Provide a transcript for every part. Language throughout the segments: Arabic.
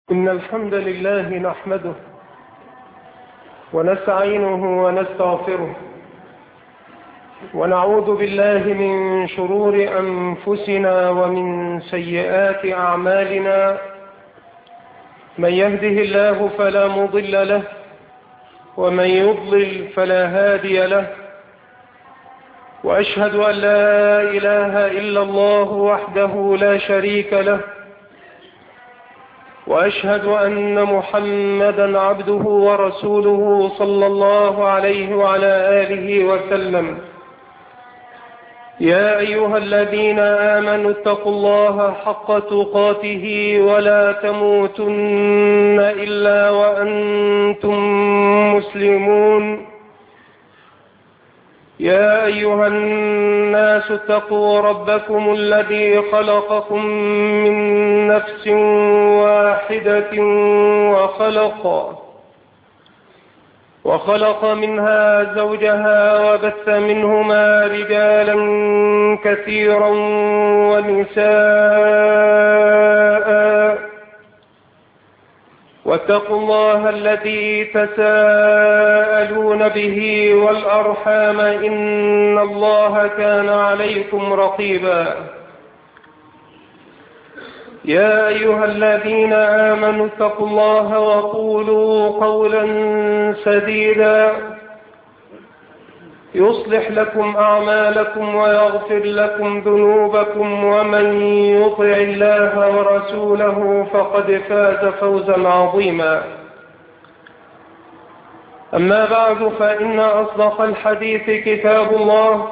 إن الحمد لله نحمده ونستعينه ونستغفره ونعوذ بالله من شرور أنفسنا ومن سيئات أعمالنا. من يهده الله فلا مضل له ومن يضلل فلا هادي له، وأشهد أن لا إله إلا الله وحده لا شريك له، وأشهد أن محمدا عبده ورسوله صلى الله عليه وعلى آله وسلم. يا أيها الذين آمنوا اتقوا الله حق تقاته ولا تموتن إلا وأنتم مسلمون. يا أيها الناس اتقوا ربكم الذي خلقكم من نفس واحدة وخلق منها زوجها وبث منهما رجالا كثيرا ونساء، واتقوا الله الذي تساءلون به والأرحام إن الله كان عليكم رقيبا. يا أيها الذين آمنوا اتقوا الله وقولوا قولا سديدا يصلح لكم أعمالكم ويغفر لكم ذنوبكم، ومن يطع الله ورسوله فقد فاز فوزا عظيما. أما بعد، فإن أصدق الحديث كتاب الله،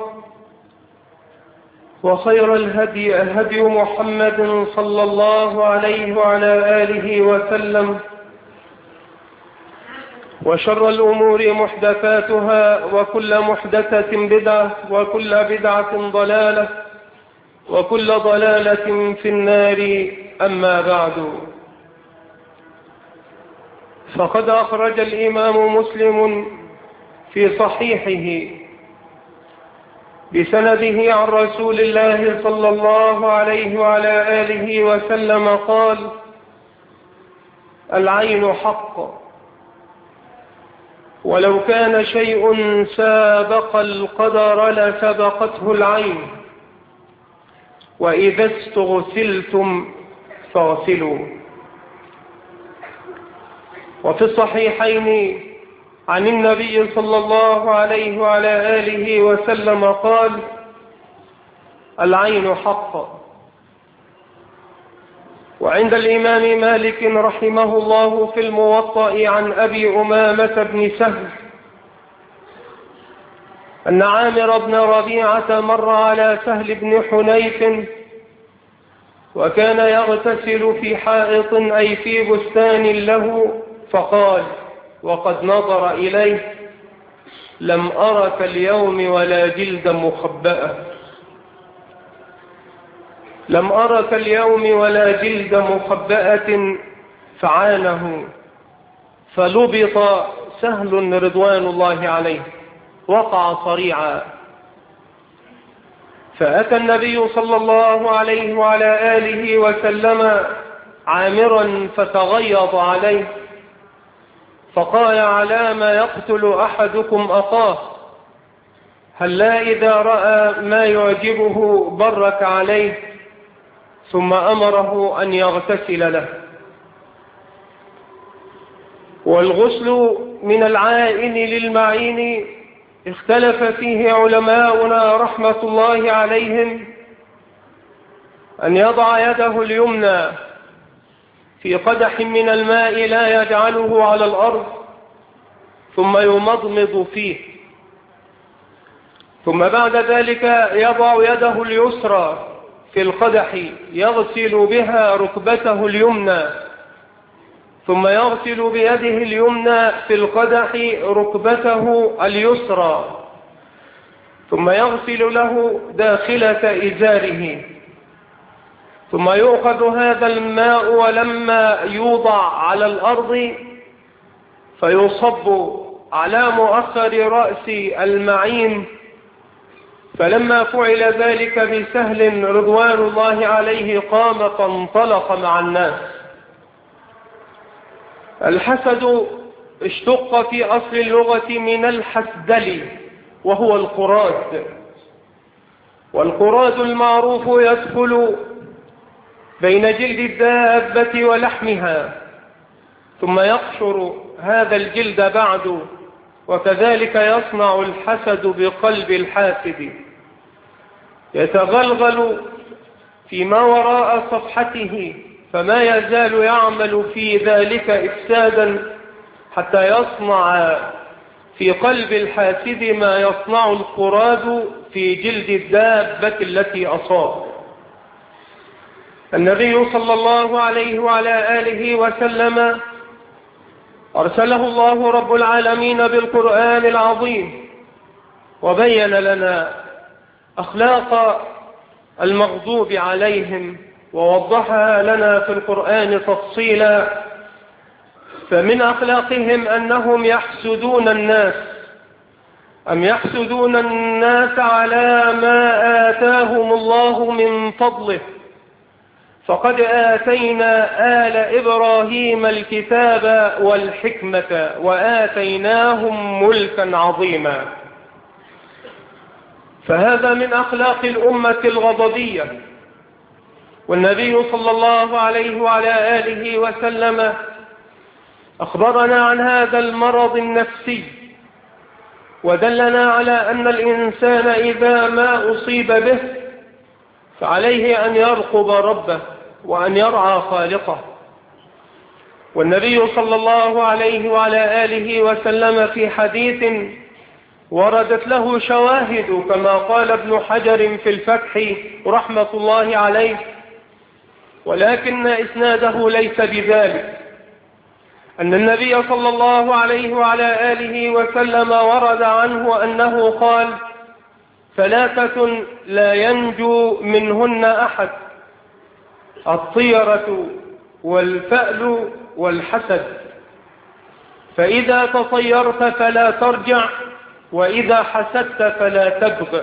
وخير الهدي هدي محمد صلى الله عليه وعلى آله وسلم، وشر الأمور محدثاتها، وكل محدثة بدعة، وكل بدعة ضلالة، وكل ضلالة في النار. أما بعد، فقد أخرج الإمام مسلم في صحيحه بسنده عن رسول الله صلى الله عليه وعلى آله وسلم قال: العين حق، ولو كان شيء سابق القدر لسبقته العين، وإذا استغسلتم فاغسلوا. وفي الصحيحين عن النبي صلى الله عليه وعلى آله وسلم قال: العين حق. وعند الإمام مالك رحمه الله في الموطأ عن أبي أمامة بن سهل أن عامر بن ربيعة مر على سهل بن حنيف، وكان يغتسل في حائط أي في بستان له، فقال وقد نظر إليه: لم أرك اليوم ولا جلد مخبأة، لم أرك اليوم ولا جلد مخبأة. فعانه فلبط سهل رضوان الله عليه، وقع صريعا. فأتى النبي صلى الله عليه وعلى آله وسلم عامرا فتغيظ عليه، فقال: على ما يقتل أحدكم أخاه؟ هلا إذا رأى ما يعجبه برك عليه، ثم أمره أن يغتسل له. والغسل من العائن للمعين اختلف فيه علماؤنا رحمة الله عليهم، أن يضع يده اليمنى في قدح من الماء لا يجعله على الأرض، ثم يمضمض فيه، ثم بعد ذلك يضع يده اليسرى في القدح يغسل بها ركبته اليمنى، ثم يغسل بيده اليمنى في القدح ركبته اليسرى، ثم يغسل له داخلة إزاره، ثم يؤخذ هذا الماء ولما يوضع على الأرض فيصب على مؤخر رأس المعين. فلما فعل ذلك بسهل رضوان الله عليه قام فانطلق مع الناس، الحسد اشتق في أصل اللغة من الحسدل وهو القراد، والقراد المعروف يدخل بين جلد الدابة ولحمها ثم يقشر هذا الجلد بعد، وكذلك يصنع الحسد بقلب الحاسد، يتغلغل فيما وراء صفحته فما يزال يعمل في ذلك إفسادا حتى يصنع في قلب الحاسد ما يصنع القراد في جلد الدابة التي أصاب. النبي صلى الله عليه وعلى آله وسلم أرسله الله رب العالمين بالقرآن العظيم، وبين لنا أخلاق المغضوب عليهم ووضحها لنا في القرآن تفصيلا. فمن أخلاقهم أنهم يحسدون الناس، أم يحسدون الناس على ما آتاهم الله من فضله، فقد آتينا آل إبراهيم الكتاب والحكمة وآتيناهم ملكا عظيما. فهذا من أخلاق الأمة الغضبية، والنبي صلى الله عليه وعلى آله وسلم أخبرنا عن هذا المرض النفسي، ودلنا على أن الإنسان إذا ما أصيب به فعليه أن يرقب ربه وأن يرعى خالقه. والنبي صلى الله عليه وعلى آله وسلم في حديث وردت له شواهد كما قال ابن حجر في الفتح رحمة الله عليه، ولكن إسناده ليس بذلك، أن النبي صلى الله عليه وعلى آله وسلم ورد عنه أنه قال: ثلاثة لا ينجو منهن أحد: الطيرة والفأل والحسد، فإذا تطيرت فلا ترجع، وإذا حسدت فلا تبغ،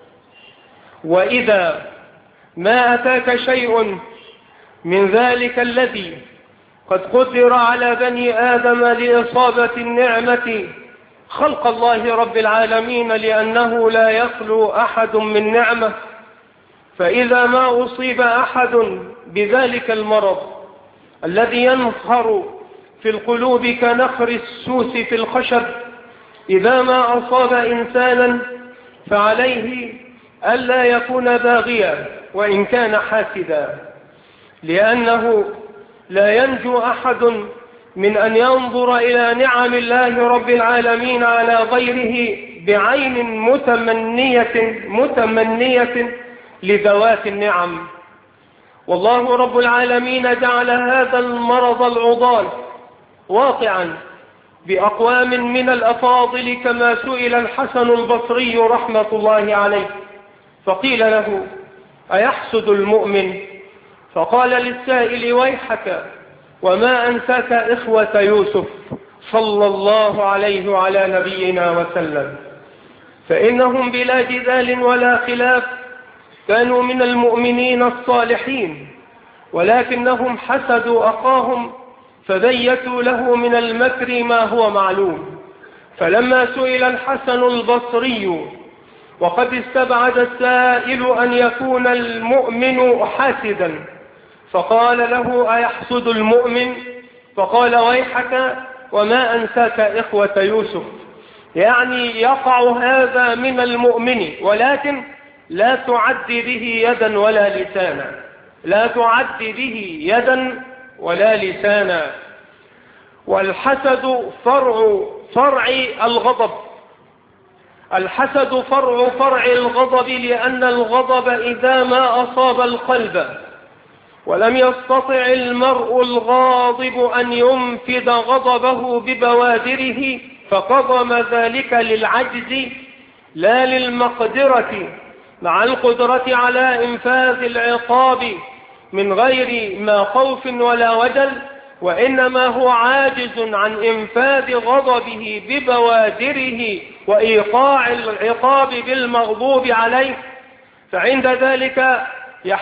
وإذا ما أتاك شيء من ذلك الذي قد قدر على بني آدم لإصابة النعمة خلق الله رب العالمين، لأنه لا يخلو أحد من نعمة، فإذا ما أصيب أحد بذلك المرض الذي ينخر في القلوب كنخر السوس في الخشب، إذا ما أصاب إنسانا فعليه ألا يكون باغيا وإن كان حاسدا، لأنه لا ينجو أحد من أن ينظر إلى نعم الله رب العالمين على غيره بعين متمنية لذوات النعم. والله رب العالمين جعل هذا المرض العضال واقعا بأقوام من الأفاضل، كما سئل الحسن البصري رحمة الله عليه فقيل له: أيحسد المؤمن؟ فقال للسائل: ويحك، وما أنساك إخوة يوسف صلى الله عليه وعلى نبينا وسلم، فإنهم بلا جدال ولا خلاف كانوا من المؤمنين الصالحين، ولكنهم حسدوا أخاهم فبيتوا له من المكر ما هو معلوم. فلما سئل الحسن البصري وقد استبعد السائل أن يكون المؤمن حاسدا، فقال له: أيحسد المؤمن؟ فقال: ويحك، وما أنساك إخوة يوسف، يعني يقع هذا من المؤمن، ولكن لا تعد به يدا ولا لسانا، لا تعد به يدا ولا لسانا. والحسد فرع الغضب، الحسد فرع الغضب، لأن الغضب إذا ما أصاب القلب ولم يستطع المرء الغاضب أن ينفذ غضبه ببوادره، فقضم ذلك للعجز لا للمقدرة، مع القدرة على إنفاذ العقاب من غير ما خوف ولا وجل، وإنما هو عاجز عن إنفاذ غضبه ببوادره وإيقاع العقاب بالمغضوب عليه، فعند ذلك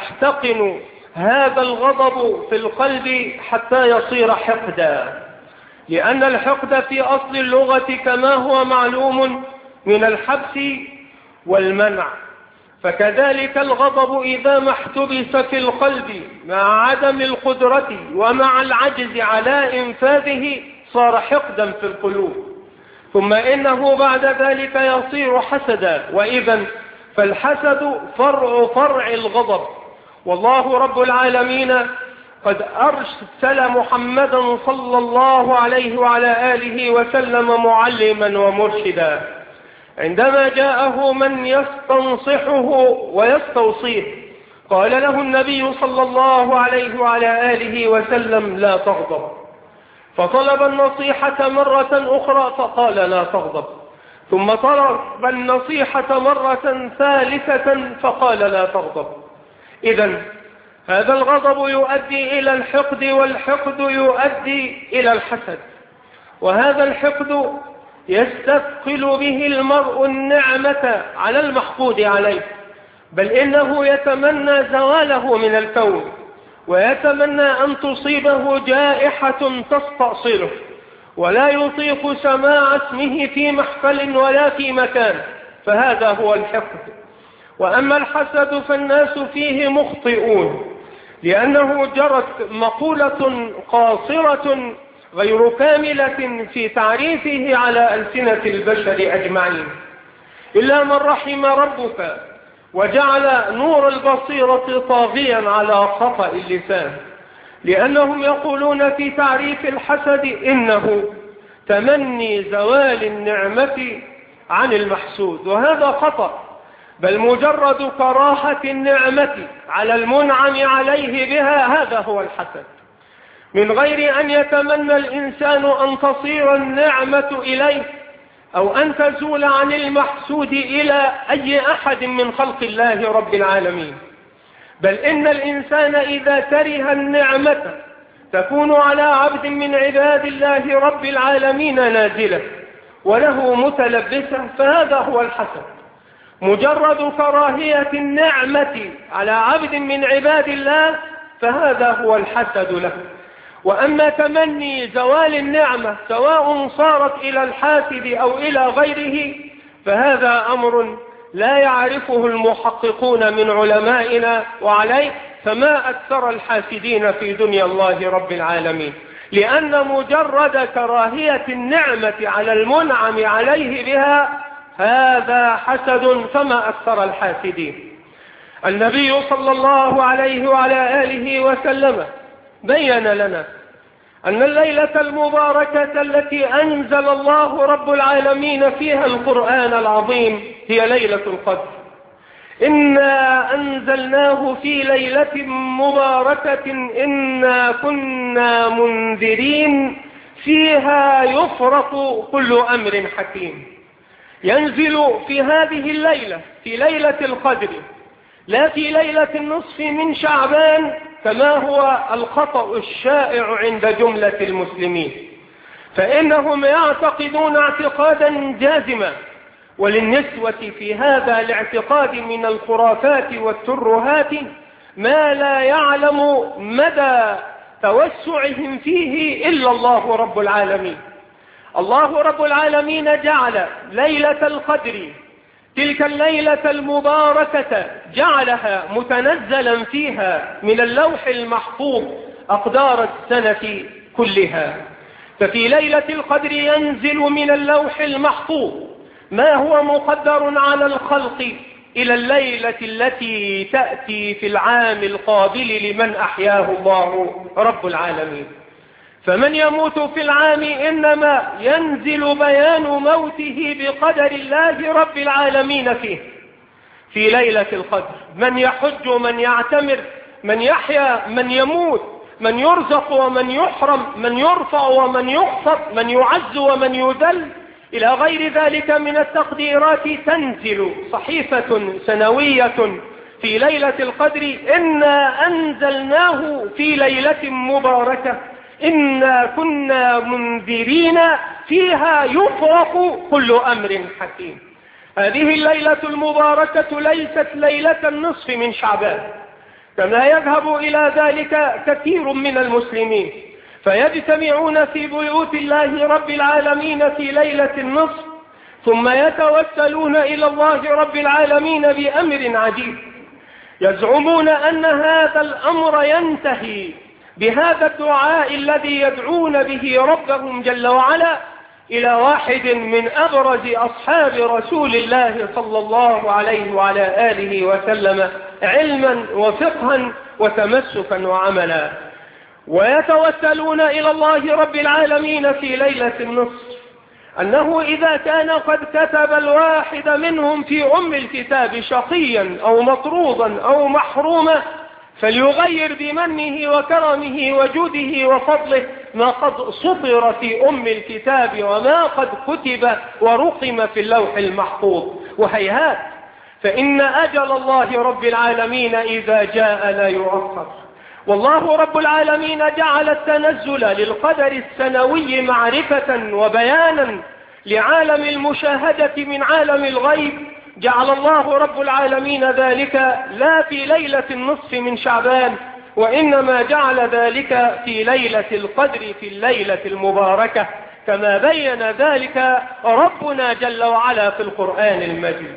يحتقن هذا الغضب في القلب حتى يصير حقدا. لأن الحقد في أصل اللغة كما هو معلوم من الحبس والمنع، فكذلك الغضب إذا ما احتبس في القلب مع عدم القدرة ومع العجز على إنفاذه صار حقدا في القلوب، ثم إنه بعد ذلك يصير حسدا، وإذا فالحسد فرع الغضب. والله رب العالمين قد أرسل محمدا صلى الله عليه وعلى آله وسلم معلما ومرشدا، عندما جاءه من يستنصحه ويستوصيه قال له النبي صلى الله عليه وعلى آله وسلم: لا تغضب. فطلب النصيحة مرة أخرى فقال: لا تغضب. ثم طلب النصيحة مرة ثالثة فقال: لا تغضب. إذن هذا الغضب يؤدي إلى الحقد، والحقد يؤدي إلى الحسد، وهذا الحقد يستثقل به المرء النعمة على المحقود عليه، بل إنه يتمنى زواله من الكون، ويتمنى أن تصيبه جائحة تستأصله، ولا يطيق سماع اسمه في محفل ولا في مكان، فهذا هو الحقد. وأما الحسد فالناس فيه مخطئون، لأنه جرت مقولة قاصرة غير كاملة في تعريفه على ألسنة البشر أجمعين، إلا من رحم ربك وجعل نور البصيرة طاغيا على خطأ اللسان، لأنهم يقولون في تعريف الحسد إنه تمني زوال النعمة عن المحسود، وهذا خطأ، بل مجرد كراهة النعمة على المنعم عليه بها هذا هو الحسد، من غير أن يتمنى الإنسان أن تصير النعمة إليه أو أن تزول عن المحسود إلى أي أحد من خلق الله رب العالمين. بل إن الإنسان إذا كره النعمة تكون على عبد من عباد الله رب العالمين نازلة وله متلبسة، فهذا هو الحسد، مجرد كراهية النعمة على عبد من عباد الله فهذا هو الحسد له. وأما تمني زوال النعمة سواء صارت إلى الحاسد أو إلى غيره فهذا أمر لا يعرفه المحققون من علمائنا، وعليه فما أكثر الحاسدين في دنيا الله رب العالمين، لأن مجرد كراهية النعمة على المنعم عليه بها هذا حسد، فما أكثر الحاسدين. النبي صلى الله عليه وعلى آله وسلم بين لنا أن الليلة المباركة التي أنزل الله رب العالمين فيها القرآن العظيم هي ليلة القدر. إنا أنزلناه في ليلة مباركة إنا كنا منذرين فيها يفرق كل أمر حكيم. ينزل في هذه الليلة في ليلة القدر، لا في ليلة النصف من شعبان كما هو الخطأ الشائع عند جملة المسلمين، فإنهم يعتقدون اعتقادا جازما، وللنسوة في هذا الاعتقاد من الخرافات والترهات ما لا يعلم مدى توسعهم فيه إلا الله رب العالمين. الله رب العالمين جعل ليلة القدر تلك الليلة المباركة جعلها متنزلا فيها من اللوح المحفوظ أقدار السنة كلها، ففي ليلة القدر ينزل من اللوح المحفوظ ما هو مقدر على الخلق إلى الليلة التي تأتي في العام القابل لمن أحياه الله رب العالمين. فمن يموت في العام إنما ينزل بيان موته بقدر الله رب العالمين فيه في ليلة القدر. من يحج ومن يعتمر، من يحيا، من يموت، من يرزق ومن يحرم، من يرفع ومن يخفض، من يعز ومن يذل، إلى غير ذلك من التقديرات تنزل صحيفة سنوية في ليلة القدر. إنا أنزلناه في ليلة مباركة إنا كنا منذرين فيها يفرق كل أمر حكيم. هذه الليلة المباركة ليست ليلة النصف من شعبان كما يذهب إلى ذلك كثير من المسلمين، فيجتمعون في بيوت الله رب العالمين في ليلة النصف، ثم يتوسلون إلى الله رب العالمين بأمر عجيب. يزعمون أن هذا الأمر ينتهي بهذا الدعاء الذي يدعون به ربهم جل وعلا إلى واحد من أبرز أصحاب رسول الله صلى الله عليه وعلى آله وسلم علما وفقها وتمسكا وعملا. ويتوسلون إلى الله رب العالمين في ليلة النصف أنه إذا كان قد كتب الواحد منهم في أم الكتاب شقيا أو مطرودا أو محروما فليغير بمنه وكرمه وجوده وفضله ما قد سطر في أم الكتاب وما قد كتب ورقم في اللوح المحفوظ. وهيهات، فإن أجل الله رب العالمين إذا جاء لا يؤخر. والله رب العالمين جعل التنزل للقدر السنوي معرفة وبيانا لعالم المشاهدة من عالم الغيب. جعل الله رب العالمين ذلك لا في ليلة النصف من شعبان، وإنما جعل ذلك في ليلة القدر في الليلة المباركة، كما بين ذلك ربنا جل وعلا في القرآن المجيد.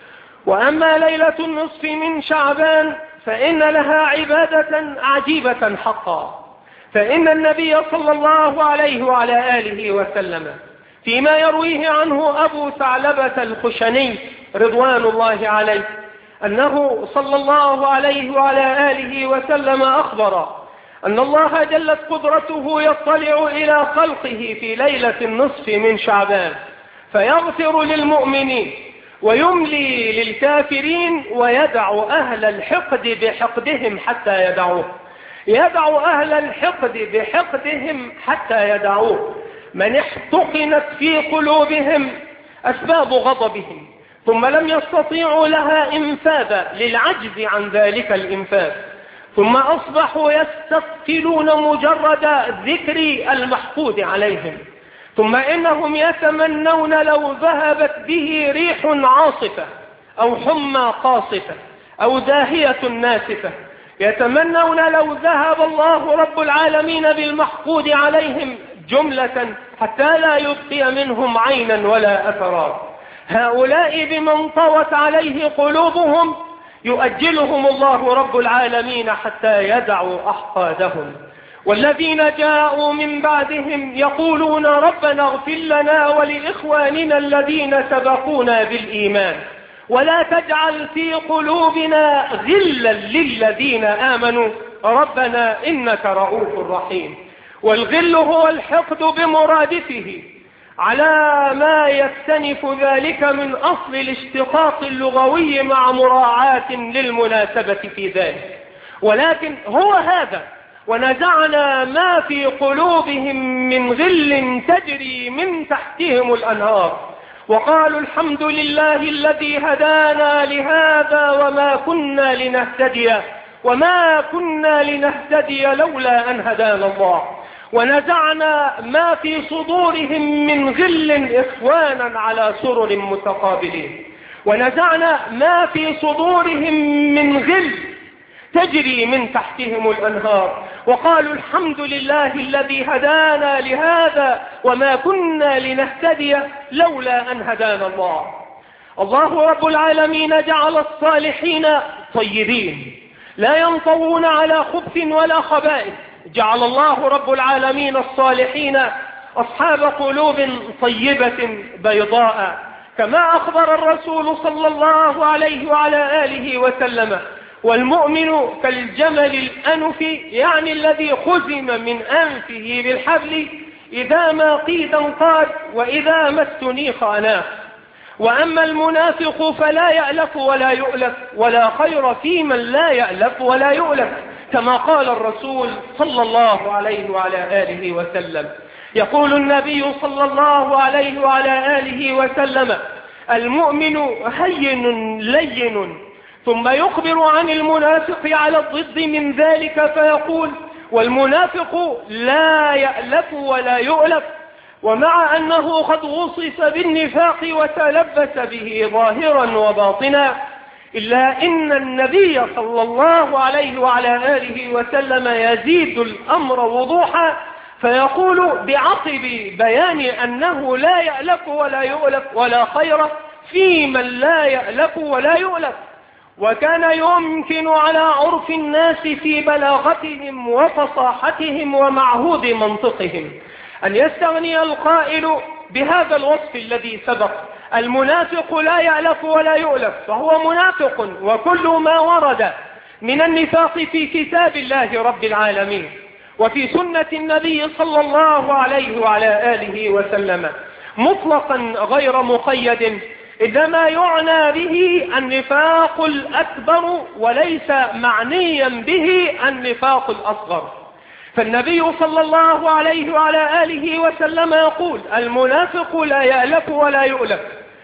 وأما ليلة النصف من شعبان فإن لها عبادة عجيبة حقا. فإن النبي صلى الله عليه وعلى آله وسلم فيما يرويه عنه أبو ثعلبة الخشني رضوان الله عليه أنه صلى الله عليه وعلى آله وسلم أخبر أن الله جلت قدرته يطلع إلى خلقه في ليلة النصف من شعبان فيغفر للمؤمنين ويملي للكافرين ويدع أهل الحقد بحقدهم حتى يدعوه. يدع أهل الحقد بحقدهم حتى يدعوه، من احتقنت في قلوبهم أسباب غضبهم ثم لم يستطيعوا لها إنفاذا للعجز عن ذلك الإنفاذ، ثم أصبحوا يستثقلون مجرد ذكر المحقود عليهم، ثم إنهم يتمنون لو ذهبت به ريح عاصفة أو حمى قاصفة أو داهية ناسفة، يتمنون لو ذهب الله رب العالمين بالمحقود عليهم جملة حتى لا يبقي منهم عينا ولا أثرا. هؤلاء بمن طوت عليه قلوبهم يؤجلهم الله رب العالمين حتى يدعوا أحقادهم. والذين جاءوا من بعدهم يقولون ربنا اغفر لنا ولإخواننا الذين سبقونا بالإيمان ولا تجعل في قلوبنا غلا للذين آمنوا ربنا إنك رؤوف رحيم. والغل هو الحقد بمرادفه على ما يستنف ذلك من أصل الاشتقاق اللغوي مع مراعاة للمناسبة في ذلك، ولكن هو هذا. ونزعنا ما في قلوبهم من غل تجري من تحتهم الأنهار وقالوا الحمد لله الذي هدانا لهذا وما كنا لنهتدي لولا أن هدانا الله. ونزعنا ما في صدورهم من غل إخوانا على سرر متقابلين. ونزعنا ما في صدورهم من غل تجري من تحتهم الأنهار وقالوا الحمد لله الذي هدانا لهذا وما كنا لنهتدي لولا أن هدانا الله. الله رب العالمين جعل الصالحين طيبين لا ينطوون على خبث ولا خبائث. جعل الله رب العالمين الصالحين أصحاب قلوب طيبة بيضاء، كما أخبر الرسول صلى الله عليه وعلى آله وسلم: والمؤمن كالجمل الأنف، يعني الذي خزم من أنفه بالحبل إذا ما قيد انقاد وإذا ما استنيخ أناخ. وأما المنافق فلا يألف ولا يؤلف، ولا خير في من لا يألف ولا يؤلف، كما قال الرسول صلى الله عليه وعلى آله وسلم. يقول النبي صلى الله عليه وعلى آله وسلم: المؤمن هين لين، ثم يخبر عن المنافق على الضد من ذلك فيقول: والمنافق لا يألف ولا يؤلف. ومع أنه قد وصف بالنفاق وتلبس به ظاهرا وباطنا، إلا إن النبي صلى الله عليه وعلى آله وسلم يزيد الأمر وضوحا فيقول بعقب بيان أنه لا يألف ولا يؤلف ولا خير في من لا يألف ولا يؤلف. وكان يمكن على عرف الناس في بلاغتهم وفصاحتهم ومعهود منطقهم أن يستغني القائل بهذا الوصف الذي سبق: المنافق لا يألف ولا يؤلف، فهو منافق، وكل ما ورد من النفاق في كتاب الله رب العالمين وفي سنة النبي صلى الله عليه وعلى آله وسلم مطلقا غير مقيد، إنما يعنى به النفاق الأكبر وليس معنيا به النفاق الأصغر. فالنبي صلى الله عليه وعلى آله وسلم يقول: المنافق لا يألف ولا يؤلف،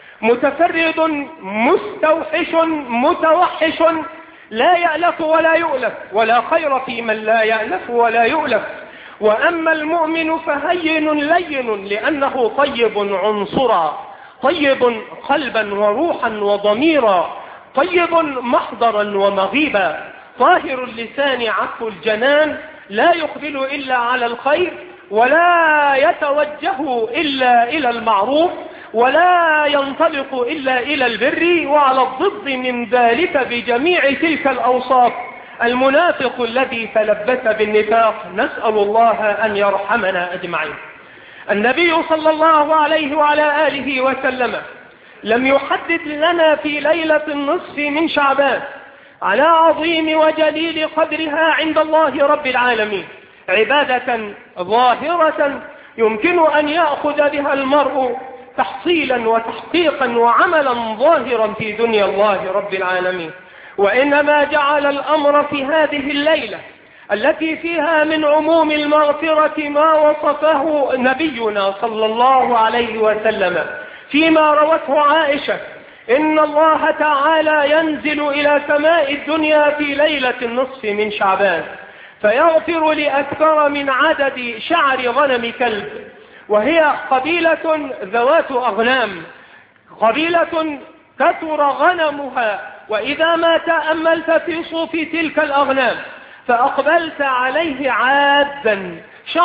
متفرد مستوحش متوحش، لا يألف ولا يؤلف، ولا خير في من لا يألف ولا يؤلف. وأما المؤمن فهين لين، لأنه طيب عنصرا، طيب قلبا وروحا وضميرا، طيب محضرا ومغيبا، طاهر اللسان عفو الجنان، لا يقبل إلا على الخير، ولا يتوجه إلا إلى المعروف، ولا ينطلق إلا إلى البر. وعلى الضد من ذلك بجميع تلك الأوصاف المنافق الذي تلبس بالنفاق، نسأل الله أن يرحمنا أجمعين. النبي صلى الله عليه وعلى آله وسلم لم يحدد لنا في ليلة النصف من شعبان على عظيم وجليل قدرها عند الله رب العالمين عبادة ظاهرة يمكن أن يأخذ بها المرء تحصيلا وتحقيقا وعملا ظاهرا في دنيا الله رب العالمين، وإنما جعل الأمر في هذه الليلة التي فيها من عموم المغفرة ما وصفه نبينا صلى الله عليه وسلم فيما روته عائشة: إن الله تعالى ينزل إلى سماء الدنيا في ليلة النصف من شعبان فيغفر لأكثر من عدد شعر غنم كلب، وهي قبيلة ذوات أغنام، قبيلة كثر غنمها. وإذا ما تأملت في صوف تلك الأغنام فأقبلت عليه عادا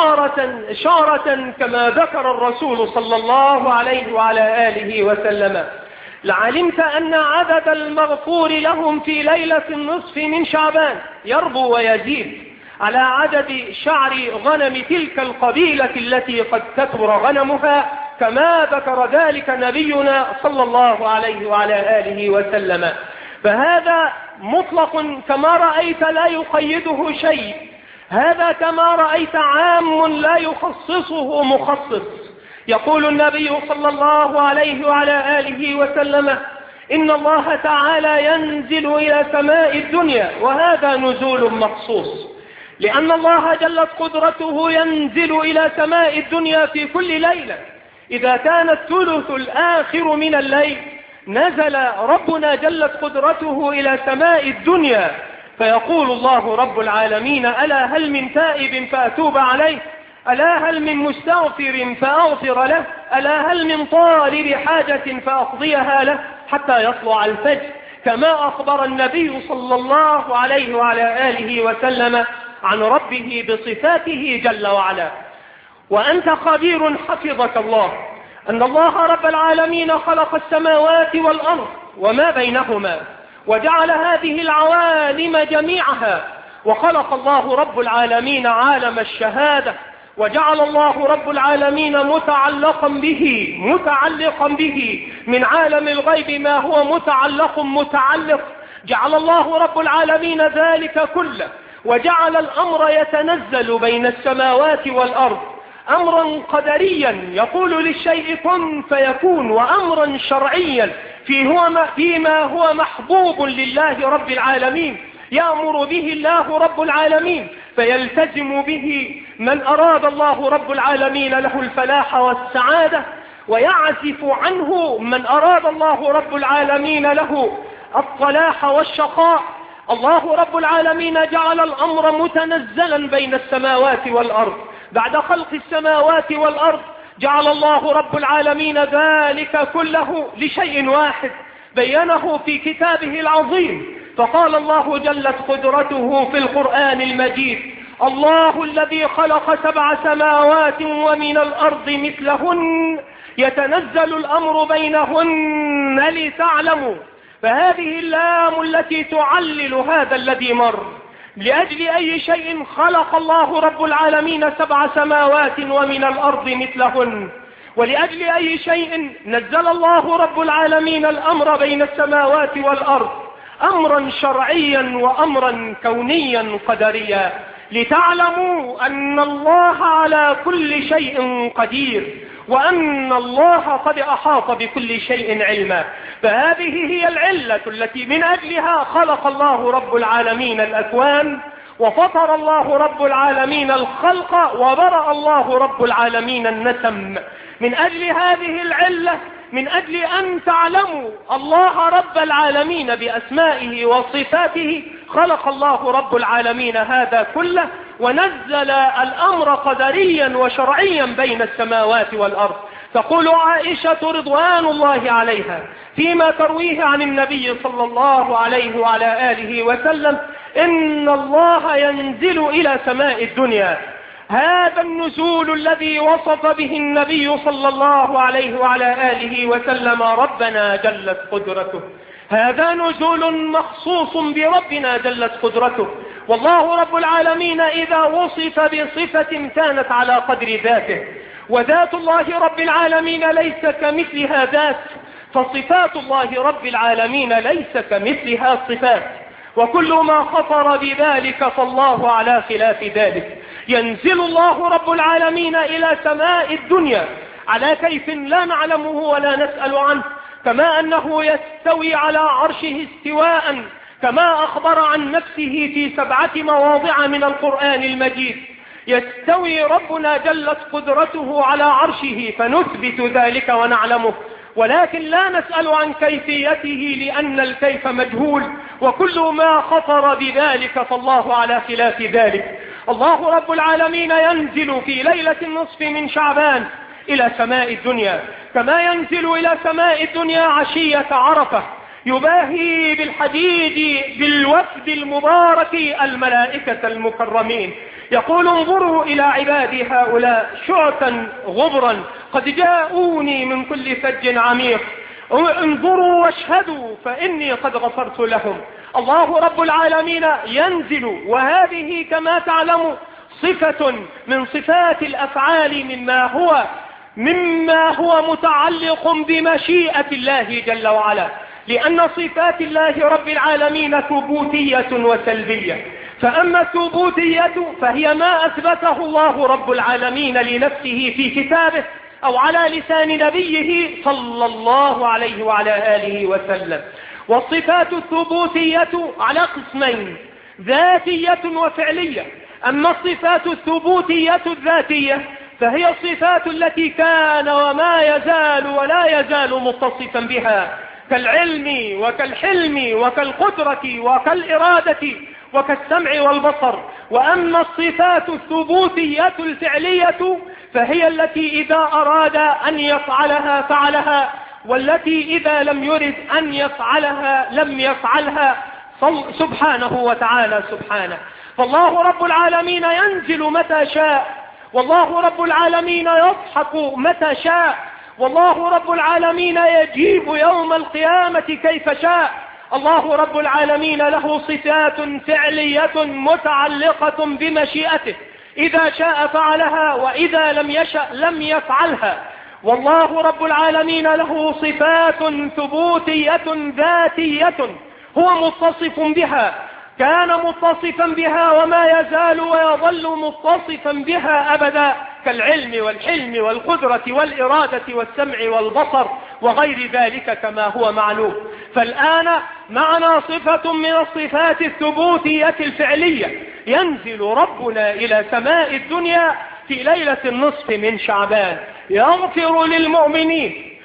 شارة كما ذكر الرسول صلى الله عليه وعلى آله وسلم، لعلمت أن عدد المغفور لهم في ليلة النصف من شعبان يربو ويزيد على عدد شعر غنم تلك القبيلة التي قد كثر غنمها، كما ذكر ذلك نبينا صلى الله عليه وعلى آله وسلم. فهذا مطلق كما رأيت لا يقيده شيء، هذا كما رأيت عام لا يخصصه مخصص. يقول النبي صلى الله عليه وعلى آله وسلم: إن الله تعالى ينزل إلى سماء الدنيا، وهذا نزول مخصوص، لأن الله جلت قدرته ينزل إلى سماء الدنيا في كل ليلة. إذا كان الثلث الآخر من الليل نزل ربنا جلت قدرته إلى سماء الدنيا فيقول الله رب العالمين: ألا هل من تائب فأتوب عليه، ألا هل من مستغفر فأغفر له، ألا هل من طالب حاجة فأقضيها له، حتى يطلع الفجر، كما أخبر النبي صلى الله عليه وعلى آله وسلم عن ربه بصفاته جل وعلا. وأنت خبير حفظك الله أن الله رب العالمين خلق السماوات والأرض وما بينهما، وجعل هذه العوالم جميعها، وخلق الله رب العالمين عالم الشهادة، وجعل الله رب العالمين متعلقا به من عالم الغيب ما هو متعلق، جعل الله رب العالمين ذلك كله، وجعل الأمر يتنزل بين السماوات والأرض أمرا قدريا يقول للشيء كن فيكون، وأمرا شرعيا فيما هو محبوب لله رب العالمين يأمر به الله رب العالمين، فيلتزم به من أراد الله رب العالمين له الفلاح والسعادة، ويعزف عنه من أراد الله رب العالمين له الصلاح والشقاء. الله رب العالمين جعل الأمر متنزلا بين السماوات والأرض. بعد خلق السماوات والأرض جعل الله رب العالمين ذلك كله لشيء واحد بينه في كتابه العظيم، فقال الله جلت قدرته في القرآن المجيد: الله الذي خلق 7 سماوات ومن الأرض مثلهن يتنزل الأمر بينهن لتعلموا. فهذه اللام التي تعلل هذا الذي مر. لأجل أي شيء خلق الله رب العالمين 7 سماوات ومن الأرض مثلهن؟ ولأجل أي شيء نزل الله رب العالمين الأمر بين السماوات والأرض؟ أمرا شرعيا وأمرا كونيا قدريا، لتعلموا أن الله على كل شيء قدير، وأن الله قد أحاط بكل شيء علما. فهذه هي العلة التي من أجلها خلق الله رب العالمين الأكوان، وفطر الله رب العالمين الخلق، وبرأ الله رب العالمين النسم. من أجل هذه العلة، من أجل أن تعلموا الله رب العالمين بأسمائه وصفاته، خلق الله رب العالمين هذا كله، ونزل الأمر قدريا وشرعيا بين السماوات والأرض. تقول عائشة رضوان الله عليها فيما ترويه عن النبي صلى الله عليه وعلى آله وسلم: إن الله ينزل إلى سماء الدنيا. هذا النزول الذي وصف به النبي صلى الله عليه وعلى آله وسلم ربنا جلت قدرته، هذا نزول مخصوص بربنا جلت قدرته. والله رب العالمين إذا وصف بصفة كانت على قدر ذاته، وذات الله رب العالمين ليس كمثلها ذات، فصفات الله رب العالمين ليس كمثلها صفات. وكل ما خطر بذلك فالله على خلاف ذلك. ينزل الله رب العالمين إلى سماء الدنيا على كيف لا نعلمه ولا نسأل عنه، كما أنه يستوي على عرشه استواء، كما أخبر عن نفسه في 7 مواضع من القرآن المجيد. يستوي ربنا جلت قدرته على عرشه، فنثبت ذلك ونعلمه، ولكن لا نسأل عن كيفيته لأن الكيف مجهول، وكل ما خطر بذلك فالله على خلاف ذلك. الله رب العالمين ينزل في ليلة النصف من شعبان إلى سماء الدنيا، كما ينزل إلى سماء الدنيا عشية عرفة، يباهي بالحديد بالوفد المبارك الملائكة المكرمين. يقول: انظروا إلى عبادي هؤلاء شعثا غبرا قد جاءوني من كل فج عميق، انظروا واشهدوا فإني قد غفرت لهم. الله رب العالمين ينزل، وهذه كما تعلم صفة من صفات الأفعال مما هو متعلق بمشيئة الله جل وعلا، لأن صفات الله رب العالمين ثبوتية وسلبية. فأما الثبوتية فهي ما أثبته الله رب العالمين لنفسه في كتابه أو على لسان نبيه صلى الله عليه وعلى آله وسلم. والصفات الثبوتية على قسمين: ذاتية وفعلية. أما الصفات الثبوتية الذاتية فهي الصفات التي كان وما يزال ولا يزال متصفا بها، كالعلم وكالحلم وكالقدرة وكالإرادة وكالسمع والبصر. وأما الصفات الثبوتية الفعلية فهي التي إذا أراد أن يفعلها فعلها، والتي إذا لم يرد أن يفعلها لم يفعلها سبحانه وتعالى سبحانه. فالله رب العالمين ينزل متى شاء، والله رب العالمين يضحك متى شاء، والله رب العالمين يجيب يوم القيامة كيف شاء. الله رب العالمين له صفات فعلية متعلقة بمشيئته، إذا شاء فعلها وإذا لم يشأ لم يفعلها. والله رب العالمين له صفات ثبوتية ذاتية هو متصف بها، كان متصفا بها وما يزال ويظل متصفا بها أبدا، كالعلم والحلم والقدرة والإرادة والسمع والبصر وغير ذلك كما هو معلوم. فالآن معنا صفة من الصفات الثبوتية الفعلية. ينزل ربنا إلى سماء الدنيا في ليلة النصف من شعبان، يغفر للمؤمنين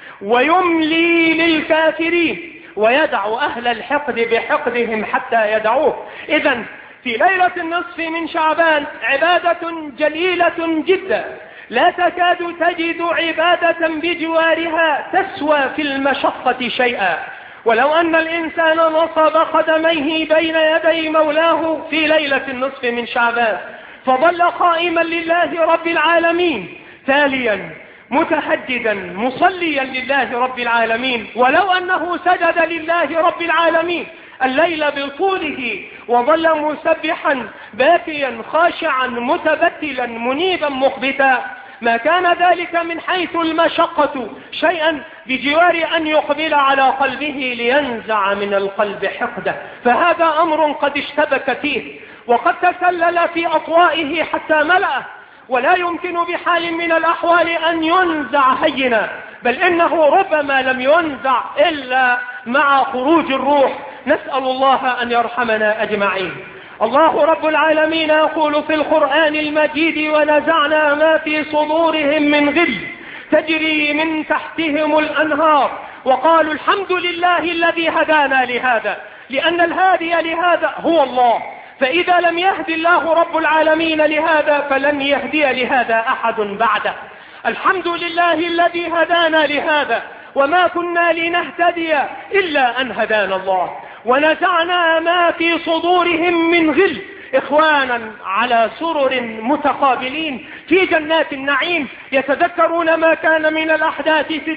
ويملي للكافرين، ويدع أهل الحقد بحقدهم حتى يدعوه. إذن في ليلة النصف من شعبان عبادة جليلة جدا، لا تكاد تجد عبادة بجوارها تسوى في المشقة شيئا. ولو أن الإنسان نصب قدميه بين يدي مولاه في ليلة النصف من شعبان فظل قائما لله رب العالمين، تاليا متهجدا مصليا لله رب العالمين، ولو أنه سجد لله رب العالمين الليل بطوله، وظل مسبحا باكيا خاشعا متبتلا منيبا مخبتا، ما كان ذلك من حيث المشقة شيئا بجوار أن يقبل على قلبه لينزع من القلب حقده، فهذا أمر قد اشتبك فيه وقد تسلل في أطوائه حتى ملأه، ولا يمكن بحال من الأحوال أن ينزع هينا، بل إنه ربما لم ينزع إلا مع خروج الروح. نسأل الله أن يرحمنا أجمعين. الله رب العالمين يقول في القرآن المجيد: ونزعنا ما في صدورهم من غل تجري من تحتهم الأنهار وقالوا الحمد لله الذي هدانا لهذا، لأن الهادي لهذا هو الله، فإذا لم يهدي الله رب العالمين لهذا فلن يهدي لهذا أحد بعده. الحمد لله الذي هدانا لهذا وما كنا لنهتدي إلا أن هدانا الله. ونزعنا ما في صدورهم من غل، إخوانا على سرر متقابلين في جنات النعيم، يتذكرون ما كان من الأحداث في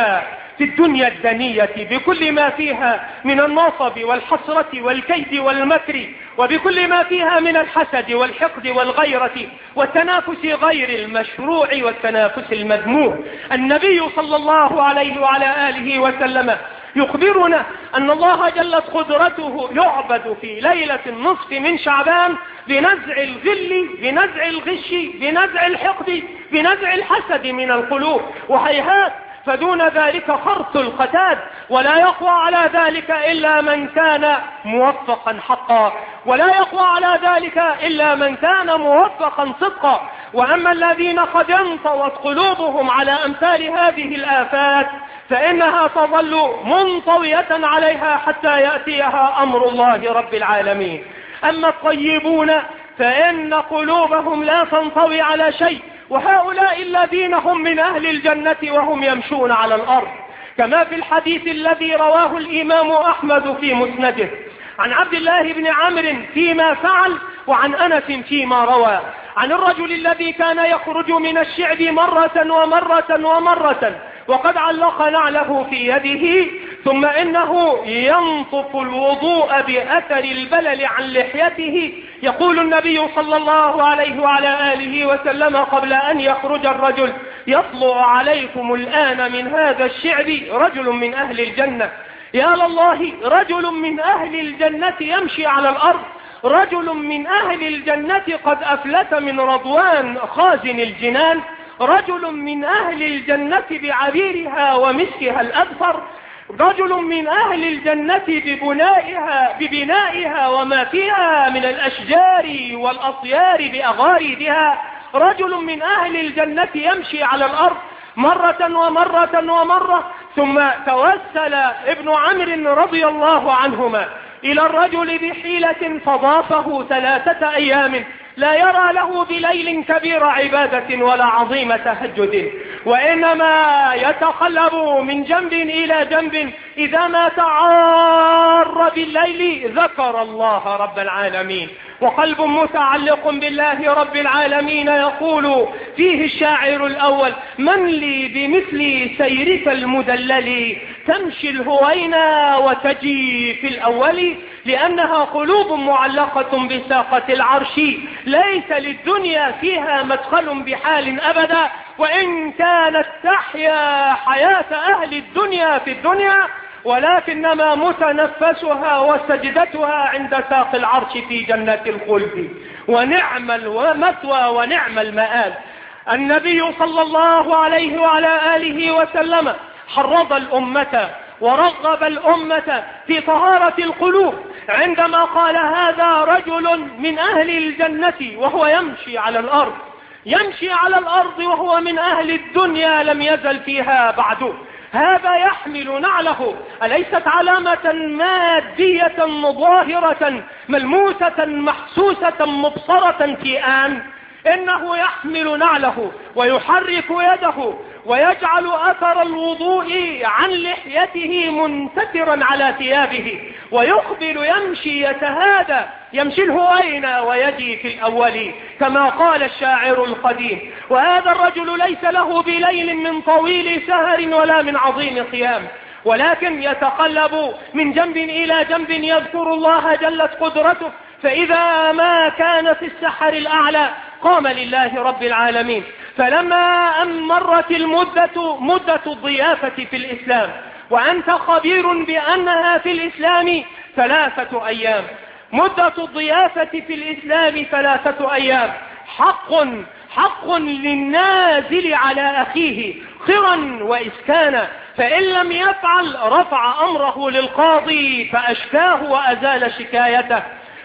الدنيا الدنية بكل ما فيها من النصب والحسرة والكيد والمكر، وبكل ما فيها من الحسد والحقد والغيرة والتنافس غير المشروع والتنافس المذموم. النبي صلى الله عليه وعلى آله وسلم يخبرنا أن الله جلت قدرته يعبد في ليلة النصف من شعبان بنزع الغل، بنزع الغش، بنزع الحقد، بنزع الحسد من القلوب، وهيهات فدون ذلك خرط القتاد، ولا يقوى على ذلك إلا من كان موفقا حقا، ولا يقوى على ذلك إلا من كان موفقا صدقا. وأما الذين قد انطوت قلوبهم على أمثال هذه الآفات فإنها تظل منطوية عليها حتى يأتيها أمر الله رب العالمين. أما الطيبون فإن قلوبهم لا تنطوي على شيء، وهؤلاء الذين هم من أهل الجنة وهم يمشون على الأرض، كما في الحديث الذي رواه الإمام أحمد في مسنده عن عبد الله بن عمرو فيما فعل، وعن أنس فيما روى، عن الرجل الذي كان يخرج من الشعب مرة ومرة وقد علق نعله في يده، ثم إنه ينطف الوضوء بأثر البلل عن لحيته. يقول النبي صلى الله عليه وعلى آله وسلم قبل أن يخرج الرجل: يطلع عليكم الآن من هذا الشعب رجل من أهل الجنة. يا لله، رجل من أهل الجنة يمشي على الأرض، رجل من أهل الجنة قد أفلت من رضوان خازن الجنان، رجل من أهل الجنة بعبيرها ومسكها الأبصر، رجل من أهل الجنة ببنائها وما فيها من الأشجار والأطيار بأغاريدها، رجل من أهل الجنة يمشي على الأرض مرة، ثم توسل ابن عمرو رضي الله عنهما إلى الرجل بحيلة فضافه 3 أيام لا يرى له بليل كبير عبادة ولا عظيم تهجد، وإنما يتقلب من جنب إلى جنب، إذا ما تعار بالليل ذكر الله رب العالمين، وقلب متعلق بالله رب العالمين. يقول فيه الشاعر الأول: من لي بمثل سيرك المدلل تمشي الهوينا وتجي في الأول، لأنها قلوب معلقة بساقة العرش، ليس للدنيا فيها مدخل بحال أبدا، وإن كانت تحيا حياة أهل الدنيا في الدنيا، ولكنما متنفسها وسجدتها عند ساق العرش في جنة الخلد، ونعم المثوى ونعم المآل. النبي صلى الله عليه وعلى آله وسلم حرض الأمة ورغب الأمة في طهارة القلوب عندما قال: هذا رجل من أهل الجنة وهو يمشي على الأرض، يمشي على الأرض وهو من أهل الدنيا لم يزل فيها بعد. هذا يحمل نعله، أليست علامة مادية ظاهرة ملموسة محسوسة مبصرة في آن؟ إنه يحمل نعله ويحرك يده ويجعل أثر الوضوء عن لحيته منتثرا على ثيابه، ويقبل يمشي يتهادى، يمشي الهوين ويجي في الأول كما قال الشاعر القديم. وهذا الرجل ليس له بليل من طويل سهر ولا من عظيم قيام، ولكن يتقلب من جنب إلى جنب يذكر الله جلت قدرته، فإذا ما كان في السحر الأعلى قام لله رب العالمين. فلما أن مرت مدة الضيافة في الإسلام، وأنت خبير بأنها في الإسلام 3 أيام، مدة الضيافة في الإسلام 3 أيام، حق للنازل على أخيه خرا وإسكانا، فإن لم يفعل رفع أمره للقاضي فأشكاه وأزال شكايته،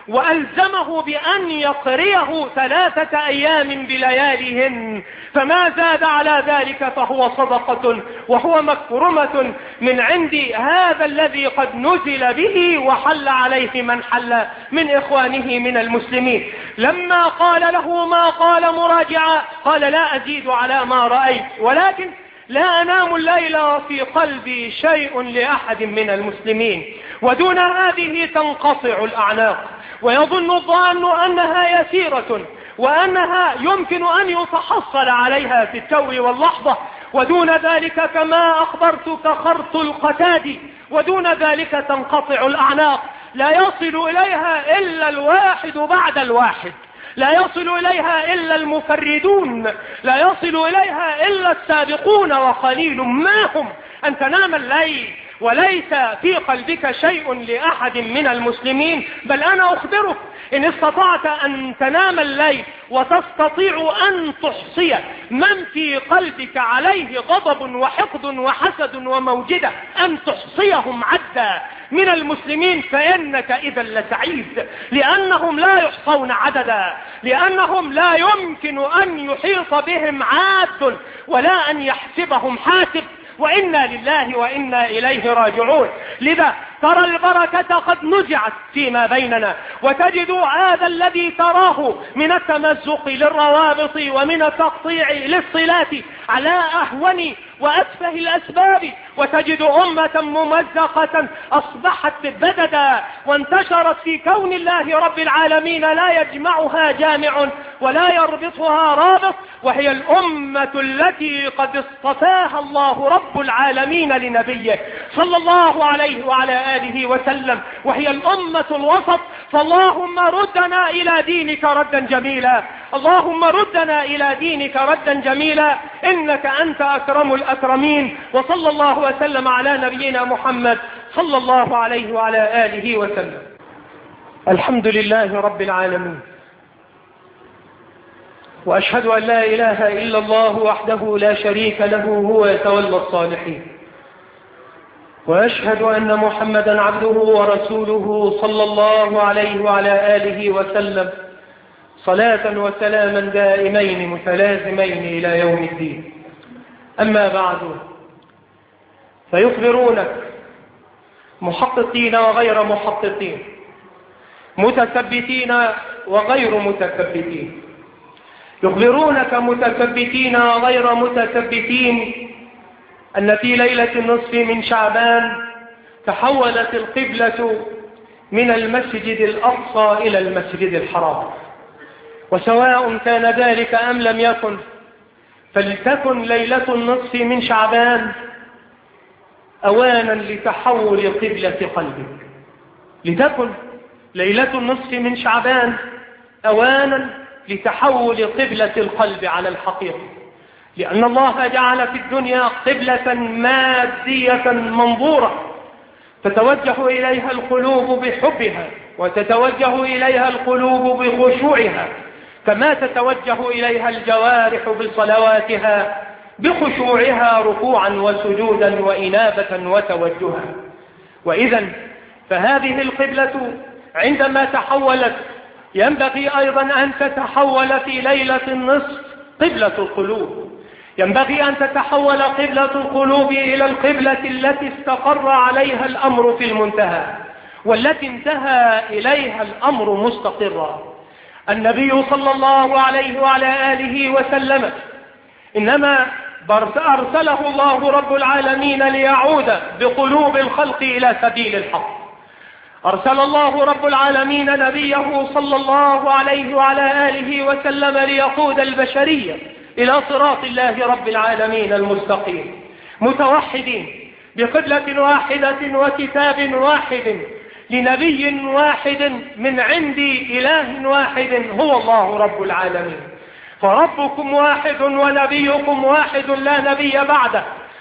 وألزمه بأن يقريه 3 أيام بلياليهن، فما زاد على ذلك فهو صدقة وهو مكرمة من عند هذا الذي قد نزل به وحل عليه من حل من إخوانه من المسلمين. لما قال له ما قال مراجعا قال لا أزيد على ما رأيت، ولكن لا أنام الليل وفي قلبي شيء لأحد من المسلمين، ودون هذه تنقطع الأعناق، ويظن الظان أنها يسيرة وأنها يمكن أن يتحصل عليها في التو واللحظة، ودون ذلك كما أخبرتك خرط القتاد، ودون ذلك تنقطع الأعناق، لا يصل إليها إلا الواحد بعد الواحد، لا يصل إليها إلا المفردون، لا يصل إليها إلا السابقون، وقليل ما هم أن تنام الليل وليس في قلبك شيء لأحد من المسلمين. بل أنا أخبرك إن استطعت أن تنام الليل وتستطيع أن تحصي من في قلبك عليه غضب وحقد وحسد وموجدة، أن تحصيهم عدا من المسلمين، فإنك إذا لسعيد، لأنهم لا يحصون عددا، لأنهم لا يمكن أن يحيط بهم عاد ولا أن يحسبهم حاسب، وإنا لله وإنا إليه راجعون. لذا ترى البركة قد نزعت فيما بيننا، وتجد هذا الذي تراه من التمزق للروابط ومن التقطيع للصلات على أهون وأسفه الأسباب، وتجد أمة ممزقة أصبحت بددا وانتشرت في كون الله رب العالمين لا يجمعها جامع ولا يربطها رابط، وهي الأمة التي قد اصطفاها الله رب العالمين لنبيه صلى الله عليه وعلى آله وسلم، وهي الأمة الوسط. فاللهم ردنا إلى دينك ردا جميلا، اللهم ردنا إلى دينك ردا جميلا، إنك أنت أكرم الأكرمين. وصلى الله وسلم على نبينا محمد صلى الله عليه وعلى آله وسلم. الحمد لله رب العالمين، وأشهد أن لا إله إلا الله وحده لا شريك له هو يتولى الصالحين، وأشهد أن محمدا عبده ورسوله صلى الله عليه وعلى آله وسلم، صلاة وسلاما دائمين متلازمين إلى يوم الدين. أما بعد، فيخبرونك محققين وغير محققين، متثبتين وغير متثبتين، يخبرونك متثبتين وغير متثبتين أن في ليلة النصف من شعبان تحولت القبلة من المسجد الأقصى إلى المسجد الحرام، وسواء كان ذلك أم لم يكن، فلتكن ليلة النصف من شعبان أوانا لتحول قبلة قلبك، لتكن ليلة النصف من شعبان أوانا لتحول قبلة القلب على الحقيقة، لأن الله جعل في الدنيا قبلة مادية منظورة تتوجه إليها القلوب بحبها، وتتوجه إليها القلوب بخشوعها، كما تتوجه إليها الجوارح بصلواتها بخشوعها ركوعا وسجودا وإنابة وتوجها. وإذن فهذه القبلة عندما تحولت ينبغي أيضا أن تتحول في ليلة النصف قبلة القلوب، ينبغي أن تتحول قبلة القلوب إلى القبلة التي استقر عليها الأمر في المنتهى، والتي انتهى إليها الأمر مستقرا. النبي صلى الله عليه وعلى آله وسلم إنما أرسله الله رب العالمين ليعود بقلوب الخلق إلى سبيل الحق. أرسل الله رب العالمين نبيه صلى الله عليه وعلى آله وسلم ليقود البشرية إلى صراط الله رب العالمين المستقيم، متوحدين بقبلة واحدة وكتاب واحد لنبي واحد من عند إله واحد هو الله رب العالمين. فربكم واحد ونبيكم واحد لا نبي بعده،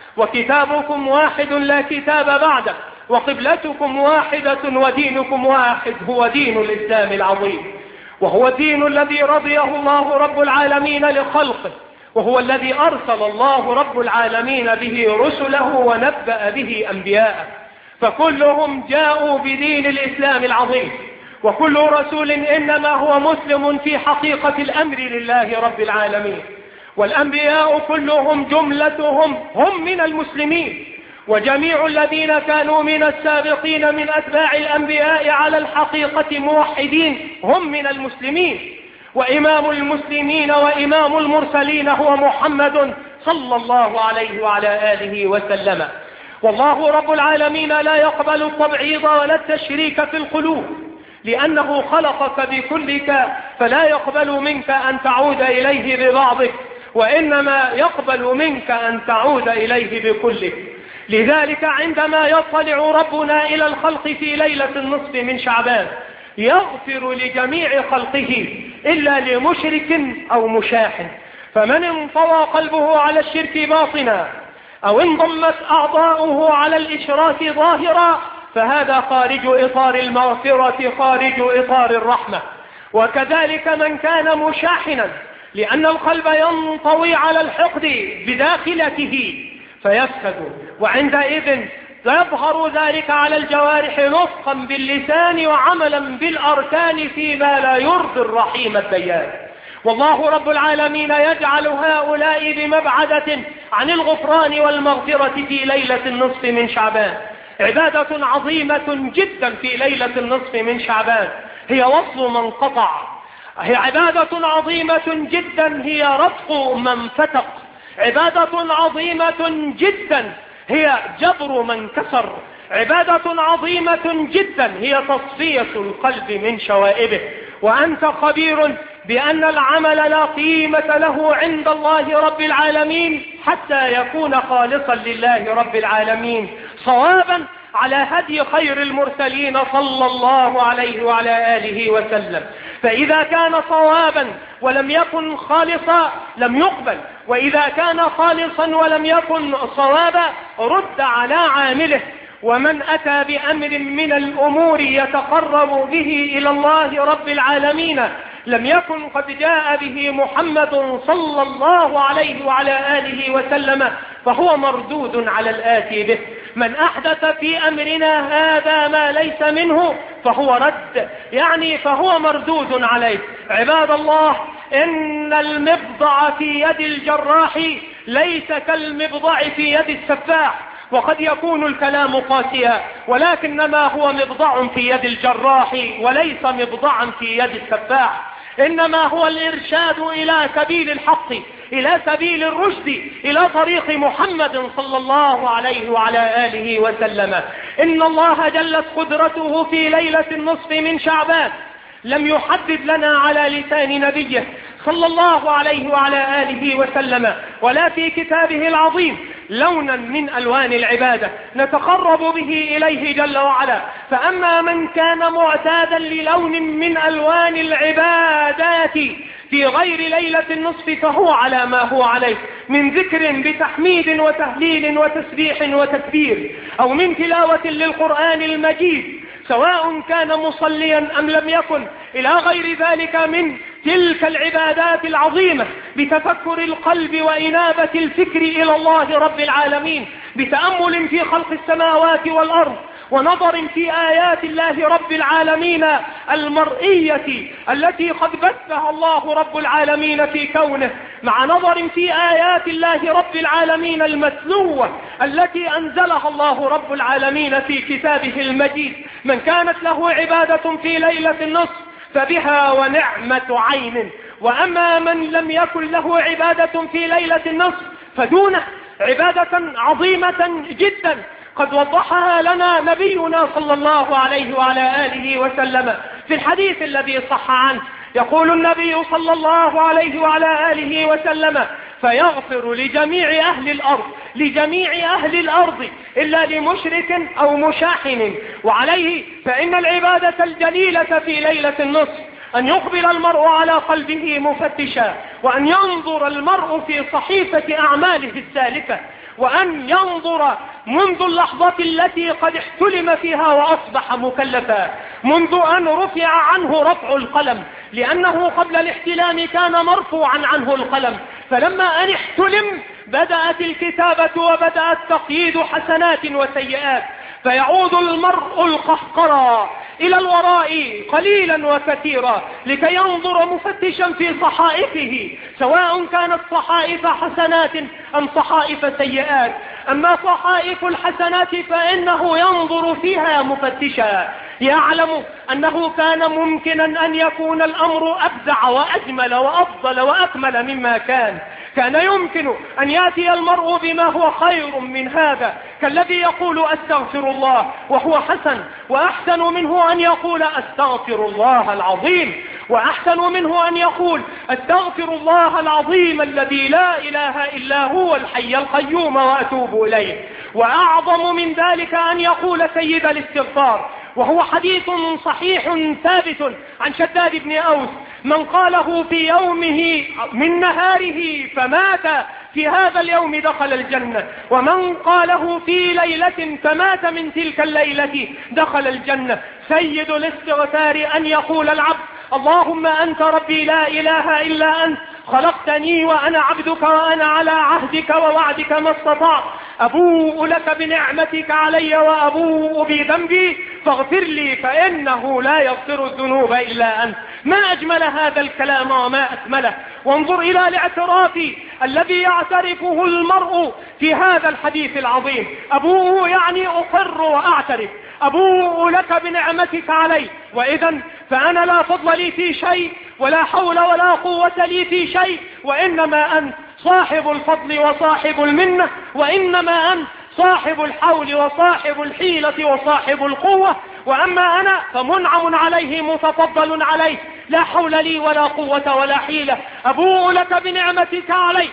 وكتابكم واحد لا كتاب بعده، وقبلتكم واحدة ودينكم واحد هو دين الإسلام العظيم، وهو الدين الذي رضيه الله رب العالمين لخلقه، وهو الذي أرسل الله رب العالمين به رسله ونبأ به أنبياءه، فكلهم جاءوا بدين الإسلام العظيم، وكل رسول إنما هو مسلم في حقيقة الأمر لله رب العالمين. والأنبياء كلهم جملتهم هم من المسلمين، وجميع الذين كانوا من السابقين من أتباع الأنبياء على الحقيقة موحدين هم من المسلمين. وإمام المسلمين وإمام المرسلين هو محمد صلى الله عليه وعلى آله وسلم. والله رب العالمين لا يقبل التبعيض ولا التشريك في القلوب، لأنه خلقك بكلك، فلا يقبل منك أن تعود إليه ببعضك، وإنما يقبل منك أن تعود إليه بكلك. لذلك عندما يطلع ربنا إلى الخلق في ليلة النصف من شعبان يغفر لجميع خلقه إلا لمشرك أو مشاح، فمن انطوى قلبه على الشرك باطنا أو انضمت أعضاؤه على الإشراك ظاهرا فهذا خارج إطار المغفرة، خارج إطار الرحمة. وكذلك من كان مشاحنا، لأن القلب ينطوي على الحقد بداخلته فيفسد، وعندئذ يظهر ذلك على الجوارح نطقا باللسان وعملا بالأركان فيما لا يرضي الرحيم الديان. والله رب العالمين يجعل هؤلاء بمبعدة عن الغفران والمغفرة في ليلة النصف من شعبان. عبادة عظيمة جدا في ليلة النصف من شعبان هي وصل من قطع، هي عبادة عظيمة جدا هي رفق من فتق، عبادة عظيمة جدا هي جبر من كسر، عبادة عظيمة جدا هي تصفية القلب من شوائبه. وأنت خبير بأن العمل لا قيمة له عند الله رب العالمين حتى يكون خالصا لله رب العالمين، صوابا على هدي خير المرسلين صلى الله عليه وعلى آله وسلم. فإذا كان صوابا ولم يكن خالصا لم يقبل، وإذا كان خالصا ولم يكن صوابا رد على عامله. ومن أتى بأمر من الأمور يتقرب به إلى الله رب العالمين لم يكن قد جاء به محمد صلى الله عليه وعلى آله وسلم فهو مردود على الآتي به. من أحدث في أمرنا هذا ما ليس منه فهو رد، يعني فهو مردود عليه. عباد الله، إن المبضع في يد الجراح ليس كالمبضع في يد السفاح، وقد يكون الكلام قاسيا ولكنما هو مبضع في يد الجراح وليس مبضعا في يد السفاح، إنما هو الإرشاد إلى سبيل الحق، إلى سبيل الرشد، إلى طريق محمد صلى الله عليه وعلى آله وسلم. إن الله جلت قدرته في ليلة النصف من شعبان لم يحدد لنا على لسان نبيه صلى الله عليه وعلى آله وسلم ولا في كتابه العظيم لونا من ألوان العبادة نتقرب به إليه جل وعلا. فأما من كان معتادا للون من ألوان العبادات في غير ليلة النصف فهو على ما هو عليه من ذكر بتحميد وتهليل وتسبيح وتكبير، أو من تلاوة للقرآن المجيد سواء كان مصليا أم لم يكن، إلى غير ذلك من تلك العبادات العظيمة بتفكر القلب وإنابة الفكر إلى الله رب العالمين، بتأمل في خلق السماوات والأرض ونظر في آيات الله رب العالمين المرئية التي قد بثها الله رب العالمين في كونه، مع نظر في آيات الله رب العالمين المتلوة التي أنزلها الله رب العالمين في كتابه المجيد. من كانت له عبادة في ليلة النصف فبها ونعمة عين. وأما من لم يكن له عبادة في ليلة النصف فدونه عبادة عظيمة جدا قد وضحها لنا نبينا صلى الله عليه وعلى آله وسلم في الحديث الذي صح عنه. يقول النبي صلى الله عليه وعلى آله وسلم: فيغفر لجميع أهل الأرض إلا لمشرك أو مشاحن. وعليه فإن العبادة الجليلة في ليلة النصف أن يقبل المرء على قلبه مفتشا، وأن ينظر المرء في صحيفة أعماله السالفة، وأن ينظر منذ اللحظة التي قد احتلم فيها وأصبح مكلفا، منذ أن رفع عنه رفع القلم، لأنه قبل الاحتلام كان مرفوعا عنه القلم، فلما أن احتلم بدأت الكتابة وبدأ التقييد حسنات وسيئات، فيعود المرء القهقرى إلى الوراء قليلا وكثيرا لكي ينظر مفتشا في صحائفه، سواء كانت صحائف حسنات أم صحائف سيئات. أما صحائف الحسنات فإنه ينظر فيها مفتشا، يعلم أنه كان ممكنا أن يكون الأمر أبدع وأجمل وأفضل وأكمل مما كان يمكن أن يأتي المرء بما هو خير من هذا، كالذي يقول أستغفر الله وهو حسن، وأحسن منه أن يقول أستغفر الله العظيم، وأحسن منه أن يقول أستغفر الله العظيم الذي لا إله إلا هو الحي القيوم وأتوب إليه. وأعظم من ذلك أن يقول سيد الاستغفار، وهو حديث صحيح ثابت عن شداد بن أوس: من قاله في يومه من نهاره فمات في هذا اليوم دخل الجنة، ومن قاله في ليلة فمات من تلك الليلة دخل الجنة. سيد الاستغفار أن يقول العبد: اللهم أنت ربي لا إله إلا أنت، خلقتني وأنا عبدك وأنا على عهدك ووعدك ما استطعت، أبوء لك بنعمتك علي وأبوء بذنبي فاغفر لي فإنه لا يغفر الذنوب إلا أنت. ما أجمل هذا الكلام وما أكمله. وانظر إلى الاعتراف الذي يعترفه المرء في هذا الحديث العظيم. أبوء يعني أقر وأعترف، أبوء لك بنعمتك علي، وإذا فأنا لا فضل لي في شيء ولا حول ولا قوة لي في شيء، وإنما أنت صاحب الفضل وصاحب المنة، وإنما أنت صاحب الحول وصاحب الحيلة وصاحب القوة، وأما أنا فمنعم عليه متفضل عليه، لا حول لي ولا قوة ولا حيلة. أبوء لك بنعمتك علي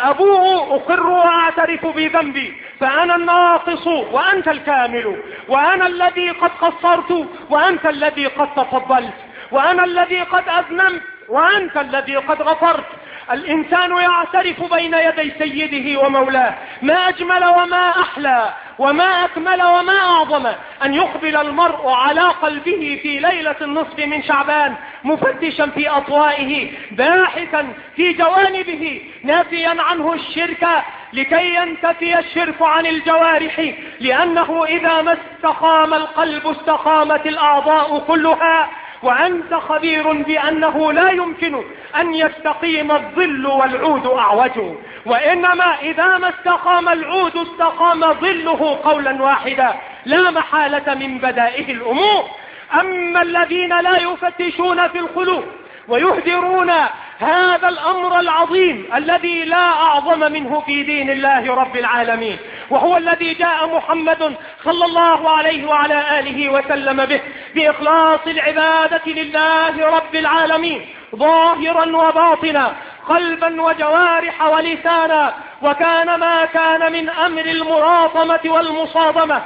وأبوء أقر وأعترف بذنبي، فأنا الناقص وأنت الكامل، وأنا الذي قد قصرت وأنت الذي قد تفضلت، وأنا الذي قد أذنبت وأنت الذي قد غفرت. الإنسان يعترف بين يدي سيده ومولاه. ما أجمل وما أحلى وما أكمل وما أعظم أن يقبل المرء على قلبه في ليلة النصف من شعبان مفتشا في أطوائه، باحثا في جوانبه، نافيا عنه الشرك لكي ينتفي الشرك عن الجوارح، لأنه إذا ما استقام القلب استقامت الأعضاء كلها. وأنت خبير بأنه لا يمكن أن يستقيم الظل والعود أعوج، وإنما إذا ما استقام العود استقام ظله قولا واحدا لا محالة من بدائه الأمور. أما الذين لا يفتشون في القلوب ويهدرون هذا الأمر العظيم الذي لا أعظم منه في دين الله رب العالمين، وهو الذي جاء محمد صلى الله عليه وعلى آله وسلم به بإخلاص العبادة لله رب العالمين ظاهرا وباطنا، قلبا وجوارح ولسانا. وكان ما كان من أمر المراطمة والمصادمة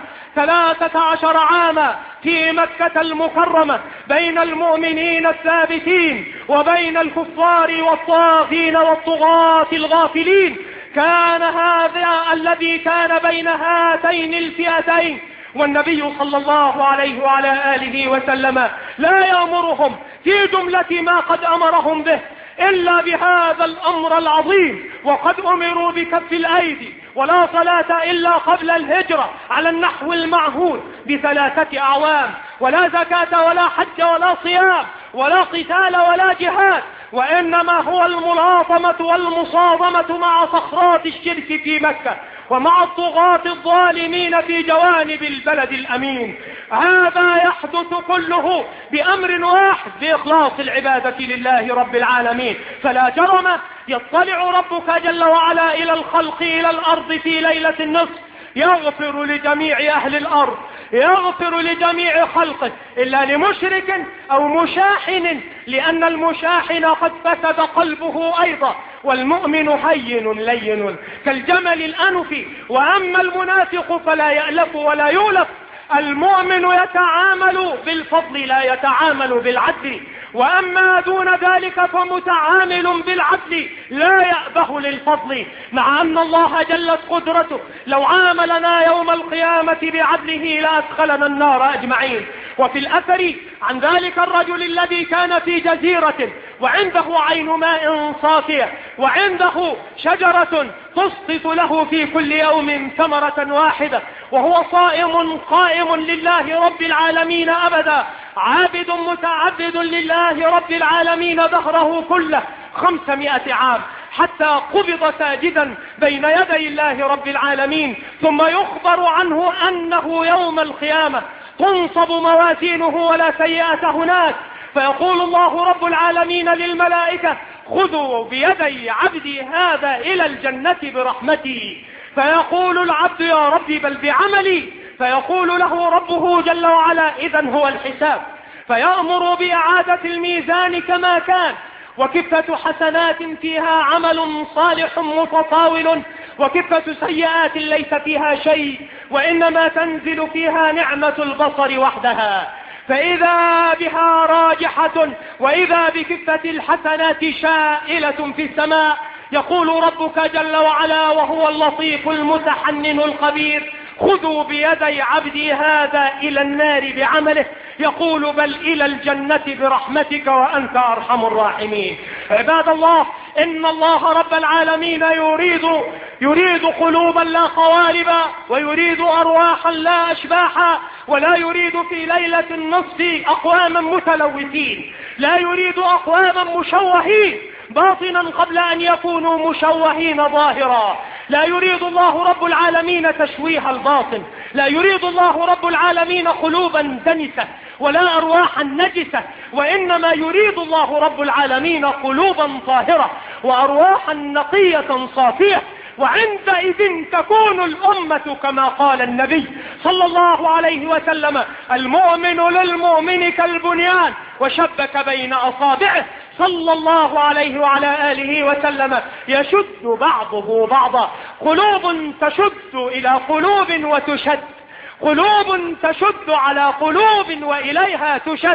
13 عاما في مكة المكرمة بين المؤمنين الثابتين وبين الكفار والطاغين والطغاة الغافلين، كان هذا الذي كان بين هاتين الفئتين. والنبي صلى الله عليه وعلى آله وسلم لا يأمرهم في جملة ما قد أمرهم به إلا بهذا الأمر العظيم. وقد أمروا بكف الأيدي ولا صلاة إلا قبل الهجرة على النحو المعهود ب3 أعوام، ولا زكاة ولا حج ولا صيام ولا قتال ولا جهاد، وإنما هو الملاطمة والمصادمة مع صخرات الشرك في مكة. ومع الطغاة الظالمين في جوانب البلد الأمين. هذا يحدث كله بأمر واحد، بإخلاص العبادة لله رب العالمين. فلا جرم يطلع ربك جل وعلا إلى الخلق، إلى الأرض في ليلة النصف، يغفر لجميع أهل الأرض، يغفر لجميع خلقه إلا لمشرك أو مشاحن، لأن المشاحن قد فسد قلبه أيضا، والمؤمن هين لين كالجمل الأنف. وأما المنافق فلا يألف ولا يولف. المؤمن يتعامل بالفضل لا يتعامل بالعدل، وأما دون ذلك فمتعامل بالعدل لا يأبه للفضل، مع أن الله جلت قدرته لو عاملنا يوم القيامة بعدله لأدخلنا النار أجمعين. وفي الأثر عن ذلك الرجل الذي كان في جزيرة وعنده عين ماء صافية، وعنده شجرة تسقط له في كل يوم ثمرة واحدة، وهو صائم قائم لله رب العالمين أبدا، عابد متعبد لله رب العالمين دهره كله 500 عام، حتى قبض ساجدا بين يدي الله رب العالمين. ثم يخبر عنه أنه يوم القيامة تنصب موازينه ولا سيئة هناك، فيقول الله رب العالمين للملائكة: خذوا بيدي عبدي هذا إلى الجنة برحمتي. فيقول العبد: يا ربي بل بعملي. فيقول له ربه جل وعلا: إذن هو الحساب. فيأمر بإعادة الميزان كما كان، وكفة حسنات فيها عمل صالح متطاول، وكفة سيئات ليس فيها شيء، وإنما تنزل فيها نعمة البصر وحدها. فإذا بها راجحة، وإذا بكفة الحسنات شائلة في السماء. يقول ربك جل وعلا وهو اللطيف المتحنن الخبير: خذوا بيدي عبدي هذا إلى النار بعمله. يقول: بل إلى الجنة برحمتك وأنت أرحم الراحمين. عباد الله، إن الله رب العالمين يريد قلوبا لا قوالب، ويريد أرواحا لا أشباحا، ولا يريد في ليلة النصف أقواما متلوثين، لا يريد أقواما مشوهين باطنا قبل أن يكونوا مشوهين ظاهرا. لا يريد الله رب العالمين تشويه الباطن، لا يريد الله رب العالمين قلوبا دنسة ولا أرواحا نجسة، وإنما يريد الله رب العالمين قلوبا طاهرة وأرواحا نقية صافية. وعندئذ تكون الأمة كما قال النبي صلى الله عليه وسلم: المؤمن للمؤمن كالبنيان وشبك بين أصابعه، صلى الله عليه وعلى آله وسلم: يشد بعضه بعضا. قلوب تشد إلى قلوب وتشد، قلوب تشد على قلوب وإليها تشد.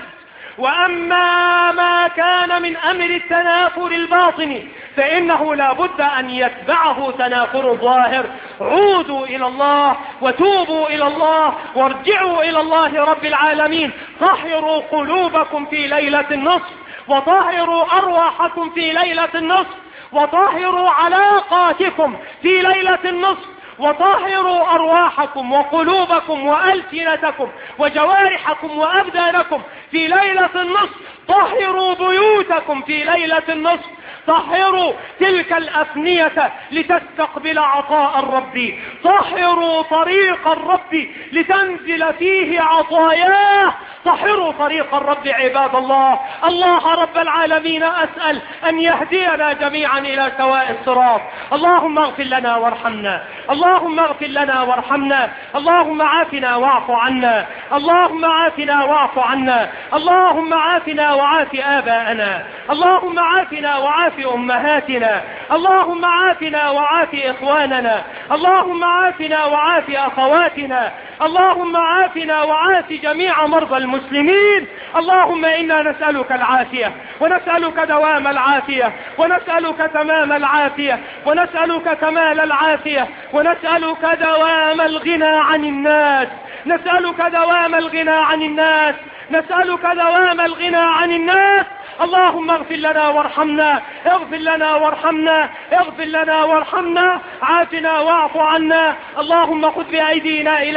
وأما ما كان من أمر التنافر الباطن فإنه لا بد أن يتبعه تنافر الظاهر. عودوا إلى الله وتوبوا إلى الله وارجعوا إلى الله رب العالمين. طهروا قلوبكم في ليلة النصف، وطهروا أرواحكم في ليلة النصف، وطهروا علاقاتكم في ليلة النصف، وطهروا أرواحكم وقلوبكم وألسنتكم وجوارحكم وأبدانكم في ليلة النصف. طهروا بيوتكم في ليلة النصف، طهروا تلك الأفنية لتستقبل عطاء الرب، طهروا طريق الرب لتنزل فيه عطاياه. طهروا طريق الرب عباد الله. الله رب العالمين أسأل أن يهدينا جميعا إلى سواء الصراط. اللهم اغفر لنا وارحمنا، اللهم اغفر لنا وارحمنا، اللهم عافنا واعف عنا، اللهم عافنا واعف عنا، اللهم عافنا وعاف آباءنا، اللهم عافنا وعاف أمهاتنا، اللهم عافنا وعاف إخواننا، اللهم عافنا وعاف أخواتنا، اللهم عافنا وعاف جميع مرضى المسلمين. اللهم إنا نسألك العافية، ونسألك دوام العافية، ونسألك تمام العافية، ونسألك كمال العافية، ونسألك دوام الغنى عن الناس، نسألك دوام الغنى عن الناس، نسألك دوام الغنى عن الناس. اللهم اغفر لنا وارحمنا، اغفر لنا وارحمنا، اغفر لنا وارحمنا، عافنا واعف عنا. اللهم خذ بأيدينا إليك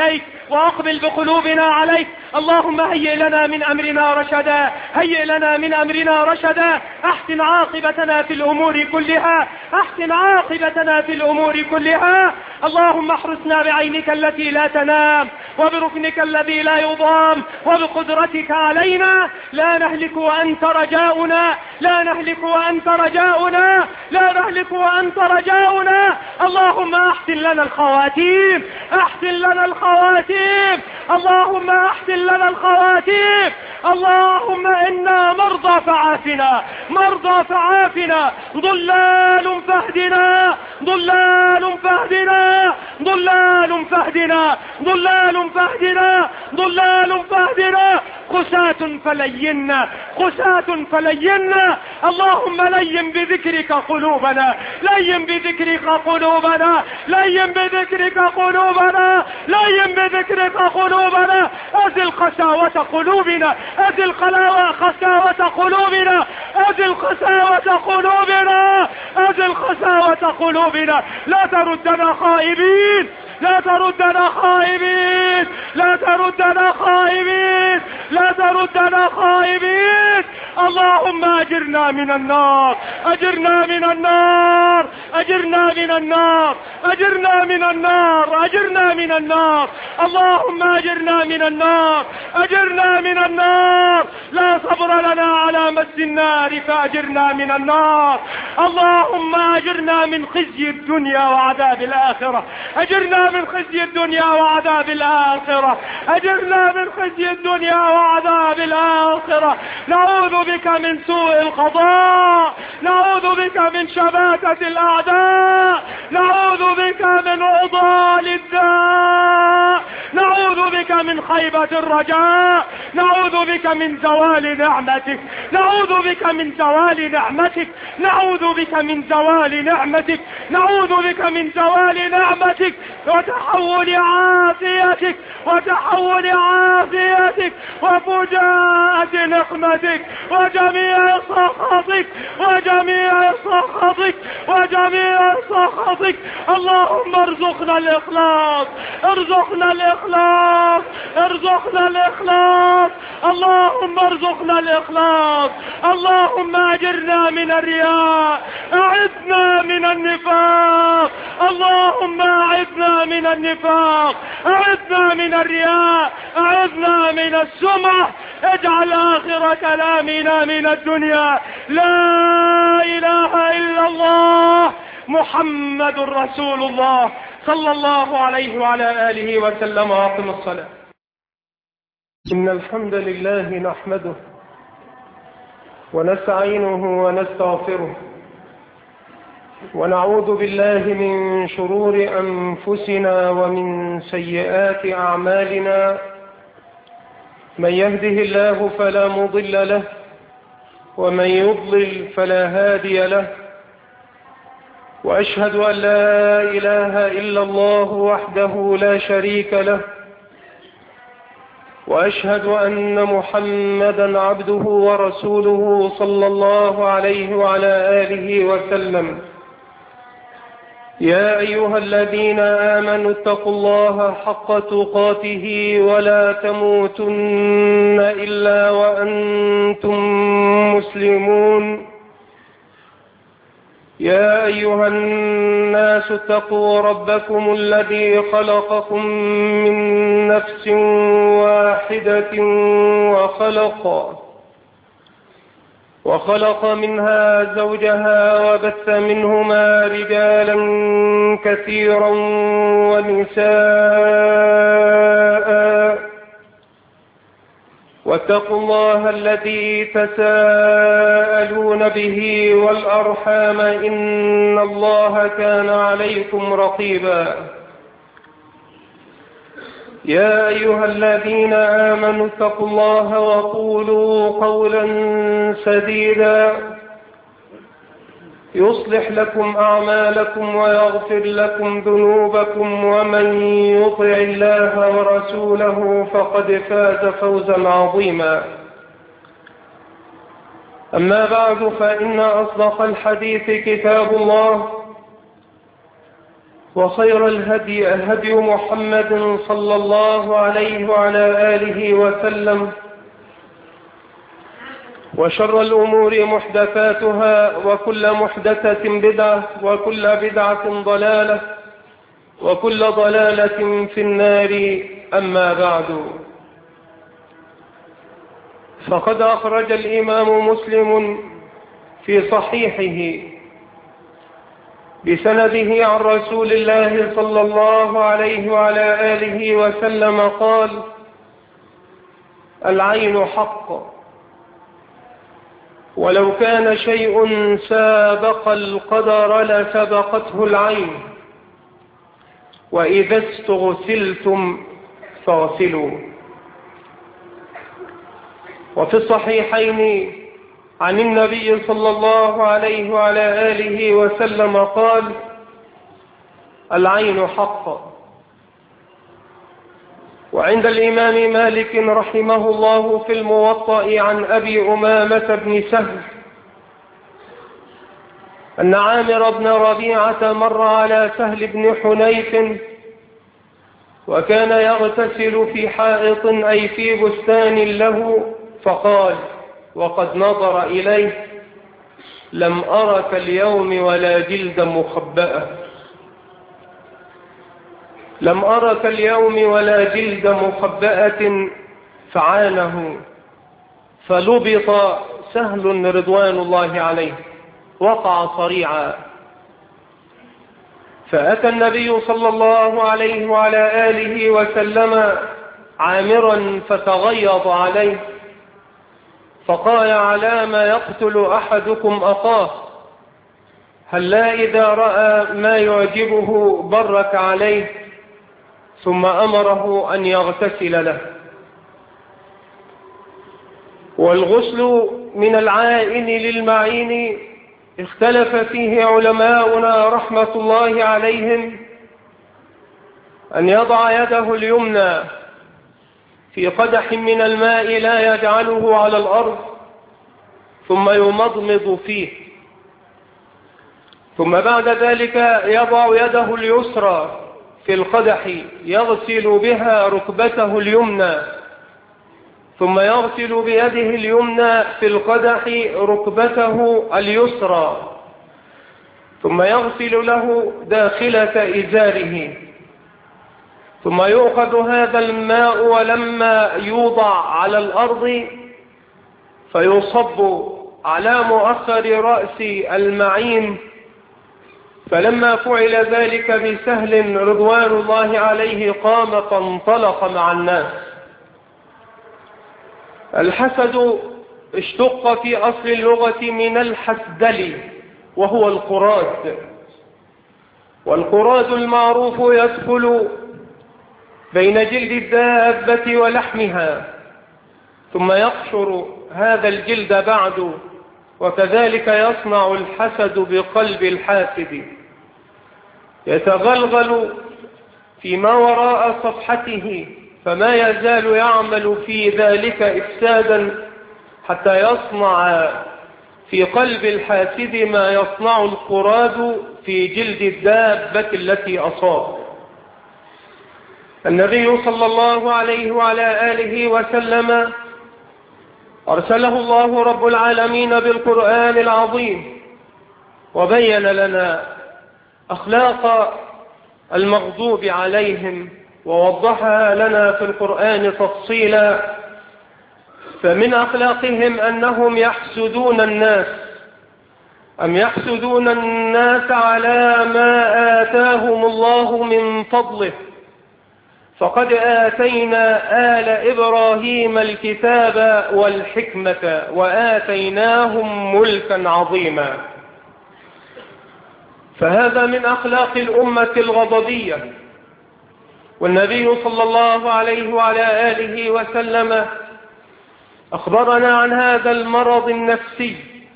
وأقبل بقلوبنا عليك. اللهم هيئ لنا من أمرنا رشدا، هيئ لنا من أمرنا رشدا. أحسن عاقبتنا في الأمور كلها، أحسن عاقبتنا في الأمور كلها. اللهم احرسنا بعينك التي لا تنام، وبركنك الذي لا يضام، وبقدرتك علينا لا نهلك وأنت رجاؤنا، لا نهلك وأنت رجاؤنا، لا نهلك وأنت رجاؤنا. اللهم أحسن لنا الخواتيم، أحسن لنا الخواتيم، اللهم أحسن لنا الخواتيم. اللهم إنا مرضى فعافنا، مرضى فعافنا، ضلال فاهدنا، ضلال فاهدنا، ضلال فاهدنا، ضلال فاهدنا، ضلال فاهدنا. قساة فلينا، قساة فلينا. اللهم لين بذكرك قلوبنا، لين بذكرك قلوبنا، لين بذكرك قلوبنا، لين بذكرك قلوبنا. أزل قساوة قلوبنا، أزل قساوة قلوبنا، أزل قساوة قلوبنا، أزل قساوة قلوبنا. لا تردنا خائبين، لا تردنا خائبين، لا تردنا خائبين، لا تردنا خائبين. اللهم أجرنا من النار، أجرنا من النار، أجرنا من النار، أجرنا من النار، أجرنا من النار. اللهم أجرنا من النار، أجرنا من النار. لا صبر لنا على مس النار فأجرنا من النار. اللهم أجرنا من خزي الدنيا وعذاب الآخرة، أجرنا من خزي الدنيا وعذاب الآخرة، أجرنا من خزي الدنيا وعذاب الآخرة. نعوذ بك من سوء القضاء، نعوذ بك من شماتة الأعداء، نعوذ بك من عضال الداء، نعوذ بك من خيبة الرجاء، نعوذ بك من زوال نعمتك، نعوذ بك من زوال نعمتك، نعوذ بك من زوال نعمتك، نعوذ بك من زوال نعمتك وتحول عافيتك، وتحول عافيتك وفجاءة نقمتك وجميع سخطك، وجميع سخطك، وجميع سخطك. اللهم ارزقنا الإخلاص، ارزقنا الإخلاص، ارزقنا الإخلاص. اللهم ارزقنا الإخلاص. اللهم أجرنا من الرياء، أعذنا من النفاق. اللهم أعذنا من النفاق، أعذنا من الرياء، أعذنا من السمعة. اجعل آخر كلامنا من الدنيا لا إله إلا الله محمد رسول الله صلى الله عليه وعلى آله وسلم. وأقم الصلاة. إن الحمد لله نحمده ونستعينه ونستغفره، ونعوذ بالله من شرور أنفسنا ومن سيئات أعمالنا. من يهده الله فلا مضل له، ومن يضلل فلا هادي له. وأشهد أن لا إله إلا الله وحده لا شريك له، وأشهد أن محمدا عبده ورسوله صلى الله عليه وعلى آله وسلم. يا أيها الذين آمنوا اتقوا الله حق تقاته ولا تموتن إلا وأنتم مسلمون. يا أيها الناس اتقوا ربكم الذي خلقكم من نفس واحدة وخلق منها زوجها وبث منهما رجالا كثيرا ونساء. واتقوا الله الذي تساءلون به والأرحام إن الله كان عليكم رقيبا. يا أيها الذين آمنوا اتقوا الله وقولوا قولا سديدا يصلح لكم أعمالكم ويغفر لكم ذنوبكم، ومن يطع الله ورسوله فقد فاز فوزا عظيما. أما بعد، فإن أصدق الحديث كتاب الله، وخير الهدي هدي محمد صلى الله عليه وعلى آله وسلم، وشر الأمور محدثاتها، وكل محدثة بدعة، وكل بدعة ضلالة، وكل ضلالة في النار. أما بعد، فقد أخرج الإمام مسلم في صحيحه بسنده عن رسول الله صلى الله عليه وعلى آله وسلم قال: العين حق، ولو كان شيء سابق القدر لسبقته العين، وإذا استغسلتم فاغسلوا. وفي الصحيحين عن النبي صلى الله عليه وعلى آله وسلم قال: العين حق. وعند الإمام مالك رحمه الله في الموطأ عن أبي أمامة بن سهل أن عامر بن ربيعة مر على سهل بن حنيف، وكان يغتسل في حائط أي في بستان له، فقال وقد نظر إليه: لم أرك اليوم ولا جلد مخبأة، لم أرك اليوم ولا جلد مخبأة. فعانه فلبط سهل رضوان الله عليه، وقع صريعا، فأتى النبي صلى الله عليه وعلى آله وسلم عامرا فتغيظ عليه، فقال: على ما يقتل أحدكم أخاه؟ هلا إذا رأى ما يعجبه برك عليه، ثم أمره أن يغتسل له. والغسل من العائن للمعين اختلف فيه علماؤنا رحمة الله عليهم، أن يضع يده اليمنى في قدح من الماء لا يجعله على الأرض، ثم يمضمض فيه، ثم بعد ذلك يضع يده اليسرى في القدح يغسل بها ركبته اليمنى، ثم يغسل بيده اليمنى في القدح ركبته اليسرى، ثم يغسل له داخلة إزاره، ثم يؤخذ هذا الماء ولما يوضع على الأرض فيصب على مؤخر رأس المعين. فلما فعل ذلك بسهل رضوان الله عليه قام فانطلق مع الناس. الحسد اشتق في أصل اللغة من الحسدل، وهو القراد، والقراد المعروف يدخل بين جلد الدابة ولحمها، ثم يقشر هذا الجلد بعد، وكذلك يصنع الحسد بقلب الحاسد، يتغلغل فيما وراء صفحته، فما يزال يعمل في ذلك إفسادا حتى يصنع في قلب الحاسد ما يصنع القراد في جلد الدابة التي أصاب. النبي صلى الله عليه وعلى آله وسلم أرسله الله رب العالمين بالقرآن العظيم، وبين لنا أخلاق المغضوب عليهم ووضحها لنا في القرآن تفصيلا. فمن أخلاقهم أنهم يحسدون الناس، أم يحسدون الناس على ما آتاهم الله من فضله، فقد آتينا آل إبراهيم الكتاب والحكمة وآتيناهم ملكا عظيما. فهذا من أخلاق الأمة الغضبية. والنبي صلى الله عليه وعلى آله وسلم أخبرنا عن هذا المرض النفسي،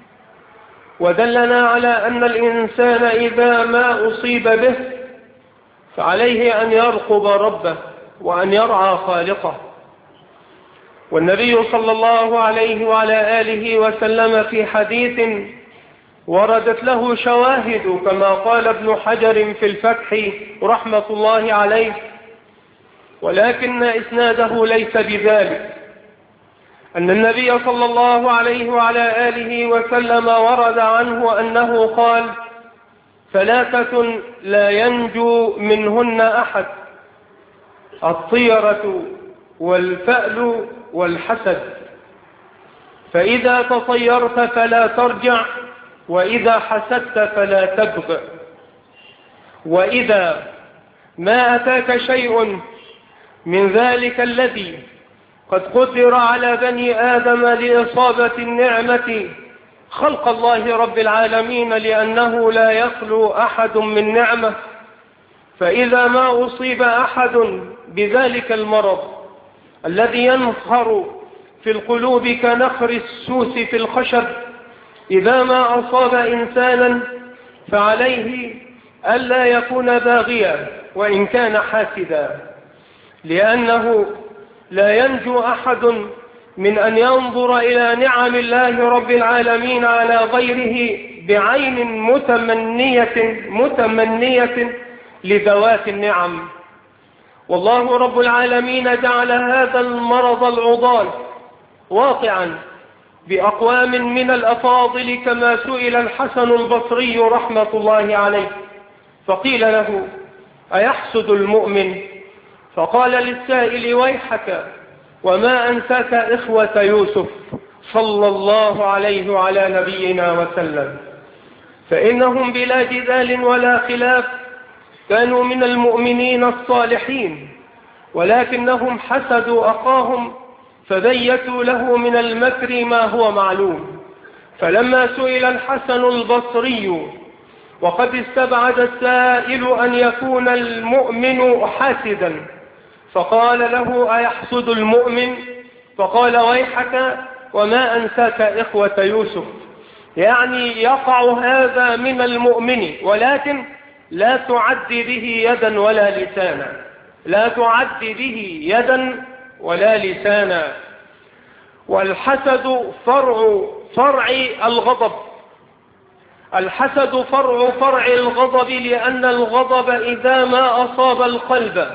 ودلنا على أن الإنسان إذا ما أصيب به فعليه أن يرقب ربه وأن يرعى خالقه. والنبي صلى الله عليه وعلى آله وسلم في حديث وردت له شواهد كما قال ابن حجر في الفتح رحمة الله عليه، ولكن إسناده ليس بذلك. أن النبي صلى الله عليه وعلى آله وسلم ورد عنه أنه قال: ثلاثة لا ينجو منهن أحد: الطيرة والفأل والحسد، فإذا تطيرت فلا ترجع، وإذا حسدت فلا تبغ، وإذا ما أتاك شيء من ذلك الذي قد قدر على بني آدم لإصابة النعمة خلق الله رب العالمين، لأنه لا يخلو أحد من نعمة، فإذا ما أصيب أحد بذلك المرض الذي ينخر في القلوب كنخر السوس في الخشب، إذا ما أصاب إنسانا فعليه ألا يكون باغيا وإن كان حاسدا، لأنه لا ينجو أحد من أن ينظر إلى نعم الله رب العالمين على غيره بعين متمنية لذوات النعم. والله رب العالمين جعل هذا المرض العضال واقعا بأقوام من الأفاضل، كما سئل الحسن البصري رحمة الله عليه فقيل له: أيحسد المؤمن؟ فقال للسائل: ويحك، وما أنساك إخوة يوسف صلى الله عليه وعلى نبينا وسلم، فإنهم بلا جدال ولا خلاف كانوا من المؤمنين الصالحين، ولكنهم حسدوا أخاهم فبيتوا له من المكر ما هو معلوم. فلما سئل الحسن البصري وقد استبعد السائل أن يكون المؤمن حاسدا، فقال له: أيحسد المؤمن؟ فقال: ويحك، وما أنساك إخوة يوسف، يعني يقع هذا من المؤمن، ولكن لا تعد به يدا ولا لسانا، لا تعد به يدا ولا لسانا. والحسد فرع الغضب، الحسد فرع الغضب، لأن الغضب إذا ما أصاب القلب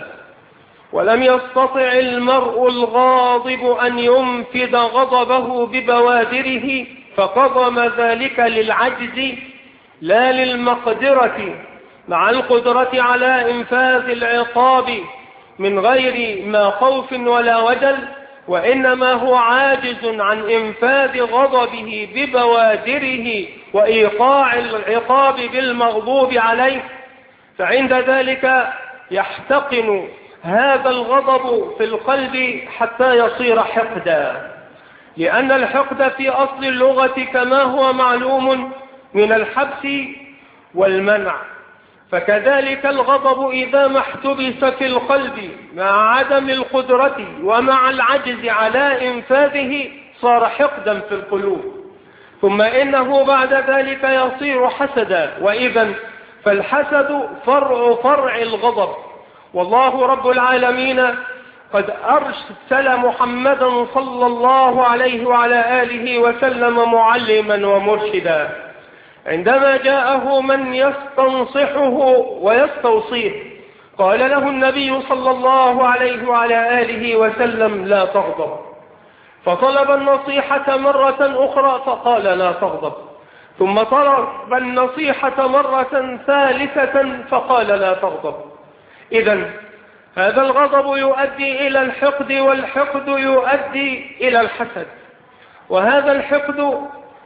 ولم يستطع المرء الغاضب أن ينفذ غضبه ببوادره، فقضم ذلك للعجز لا للمقدرة، مع القدرة على إنفاذ العقاب من غير ما خوف ولا وجل، وإنما هو عاجز عن إنفاذ غضبه ببوادره وإيقاع العقاب بالمغضوب عليه. فعند ذلك يحتقن هذا الغضب في القلب حتى يصير حقدا، لأن الحقد في أصل اللغة كما هو معلوم من الحبس والمنع، فكذلك الغضب إذا ما احتبس في القلب مع عدم القدرة ومع العجز على إنفاذه صار حقدا في القلوب، ثم إنه بعد ذلك يصير حسدا. وإذا فالحسد فرع الغضب. والله رب العالمين قد أرسل محمدا صلى الله عليه وعلى آله وسلم معلما ومرشدا، عندما جاءه من يستنصحه ويستوصيه قال له النبي صلى الله عليه وعلى آله وسلم: لا تغضب. فطلب النصيحة مرة أخرى فقال: لا تغضب. ثم طلب النصيحة مرة ثالثة فقال: لا تغضب. إذن هذا الغضب يؤدي إلى الحقد، والحقد يؤدي إلى الحسد، وهذا الحقد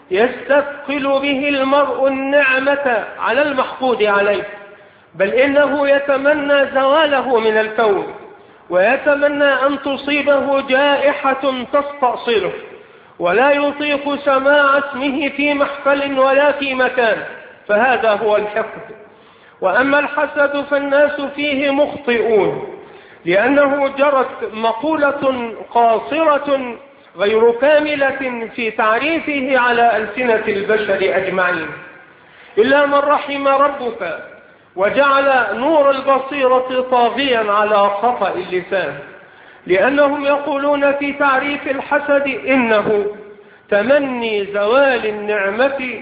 يستثقل به المرء النعمة على المحقود عليه، بل إنه يتمنى زواله من الكون، ويتمنى أن تصيبه جائحة تستأصله، ولا يطيق سماع اسمه في محفل ولا في مكان، فهذا هو الحقد. وأما الحسد فالناس فيه مخطئون، لأنه جرت مقولة قاصرة غير كاملة في تعريفه على ألسنة البشر أجمعين، إلا من رحم ربك وجعل نور البصيرة طاغيا على خطأ اللسان، لأنهم يقولون في تعريف الحسد: إنه تمني زوال النعمة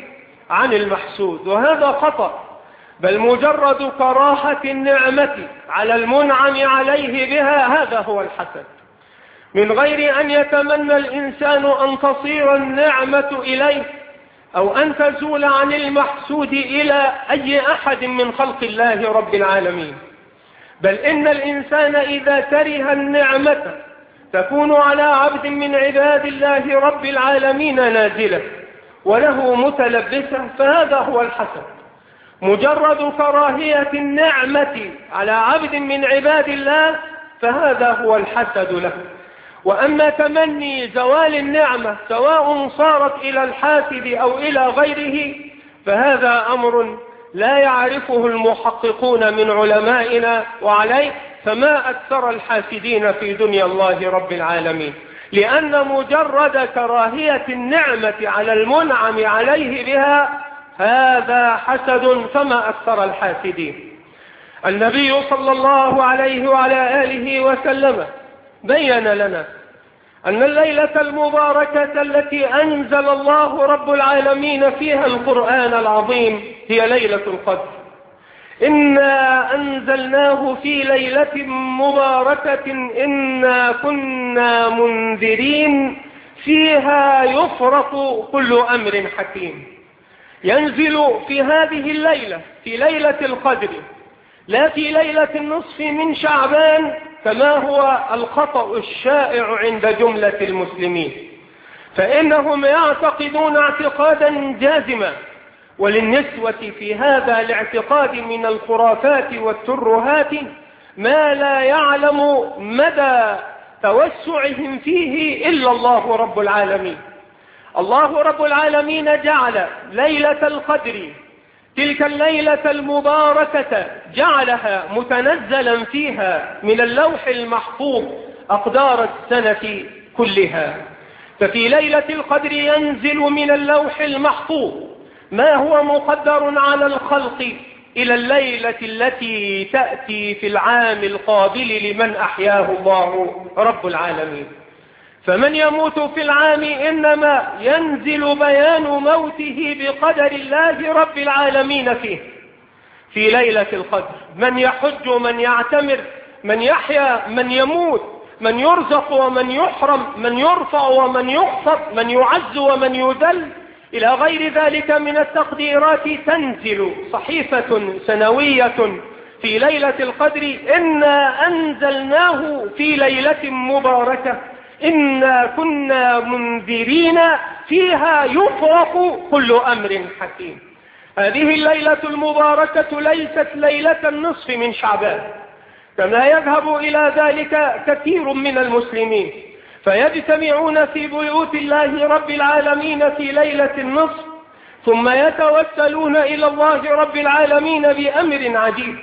عن المحسود، وهذا خطأ. بل مجرد كراهة النعمة على المنعم عليه بها هذا هو الحسد، من غير أن يتمنى الإنسان أن تصير النعمة إليه أو أن تزول عن المحسود إلى أي أحد من خلق الله رب العالمين. بل إن الإنسان إذا كره النعمة تكون على عبد من عباد الله رب العالمين نازلة وله متلبسة، فهذا هو الحسد. مجرد كراهية النعمة على عبد من عباد الله فهذا هو الحسد له. وأما تمني زوال النعمة سواء صارت إلى الحاسد أو إلى غيره فهذا أمر لا يعرفه المحققون من علمائنا، وعليه فما أكثر الحاسدين في دنيا الله رب العالمين، لأن مجرد كراهية النعمة على المنعم عليه بها هذا حسد، فما أكثر الحاسدين. النبي صلى الله عليه وعلى آله وسلم بين لنا أن الليلة المباركة التي أنزل الله رب العالمين فيها القرآن العظيم هي ليلة القدر. إنا أنزلناه في ليلة مباركة إنا كنا منذرين فيها يفرق كل أمر حكيم. ينزل في هذه الليلة في ليلة القدر، لا في ليلة النصف من شعبان كما هو الخطأ الشائع عند جملة المسلمين، فإنهم يعتقدون اعتقادا جازما، وللنسوة في هذا الاعتقاد من الخرافات والترهات ما لا يعلم مدى توسعهم فيه إلا الله رب العالمين. الله رب العالمين جعل ليلة القدر تلك الليلة المباركة جعلها متنزلا فيها من اللوح المحفوظ أقدار السنة كلها. ففي ليلة القدر ينزل من اللوح المحفوظ ما هو مقدر على الخلق إلى الليلة التي تأتي في العام القابل لمن أحياه الله رب العالمين. فمن يموت في العام إنما ينزل بيان موته بقدر الله رب العالمين فيه في ليلة القدر. من يحج ومن يعتمر، من يحيا، من يموت، من يرزق ومن يحرم، من يرفع ومن يخفض، من يعز ومن يذل إلى غير ذلك من التقديرات تنزل صحيفة سنوية في ليلة القدر. إنا أنزلناه في ليلة مباركة إنا كنا منذرين فيها يفرق كل أمر حكيم. هذه الليلة المباركة ليست ليلة النصف من شعبان كما يذهب إلى ذلك كثير من المسلمين، فيجتمعون في بيوت الله رب العالمين في ليلة النصف ثم يتوسلون إلى الله رب العالمين بأمر عجيب.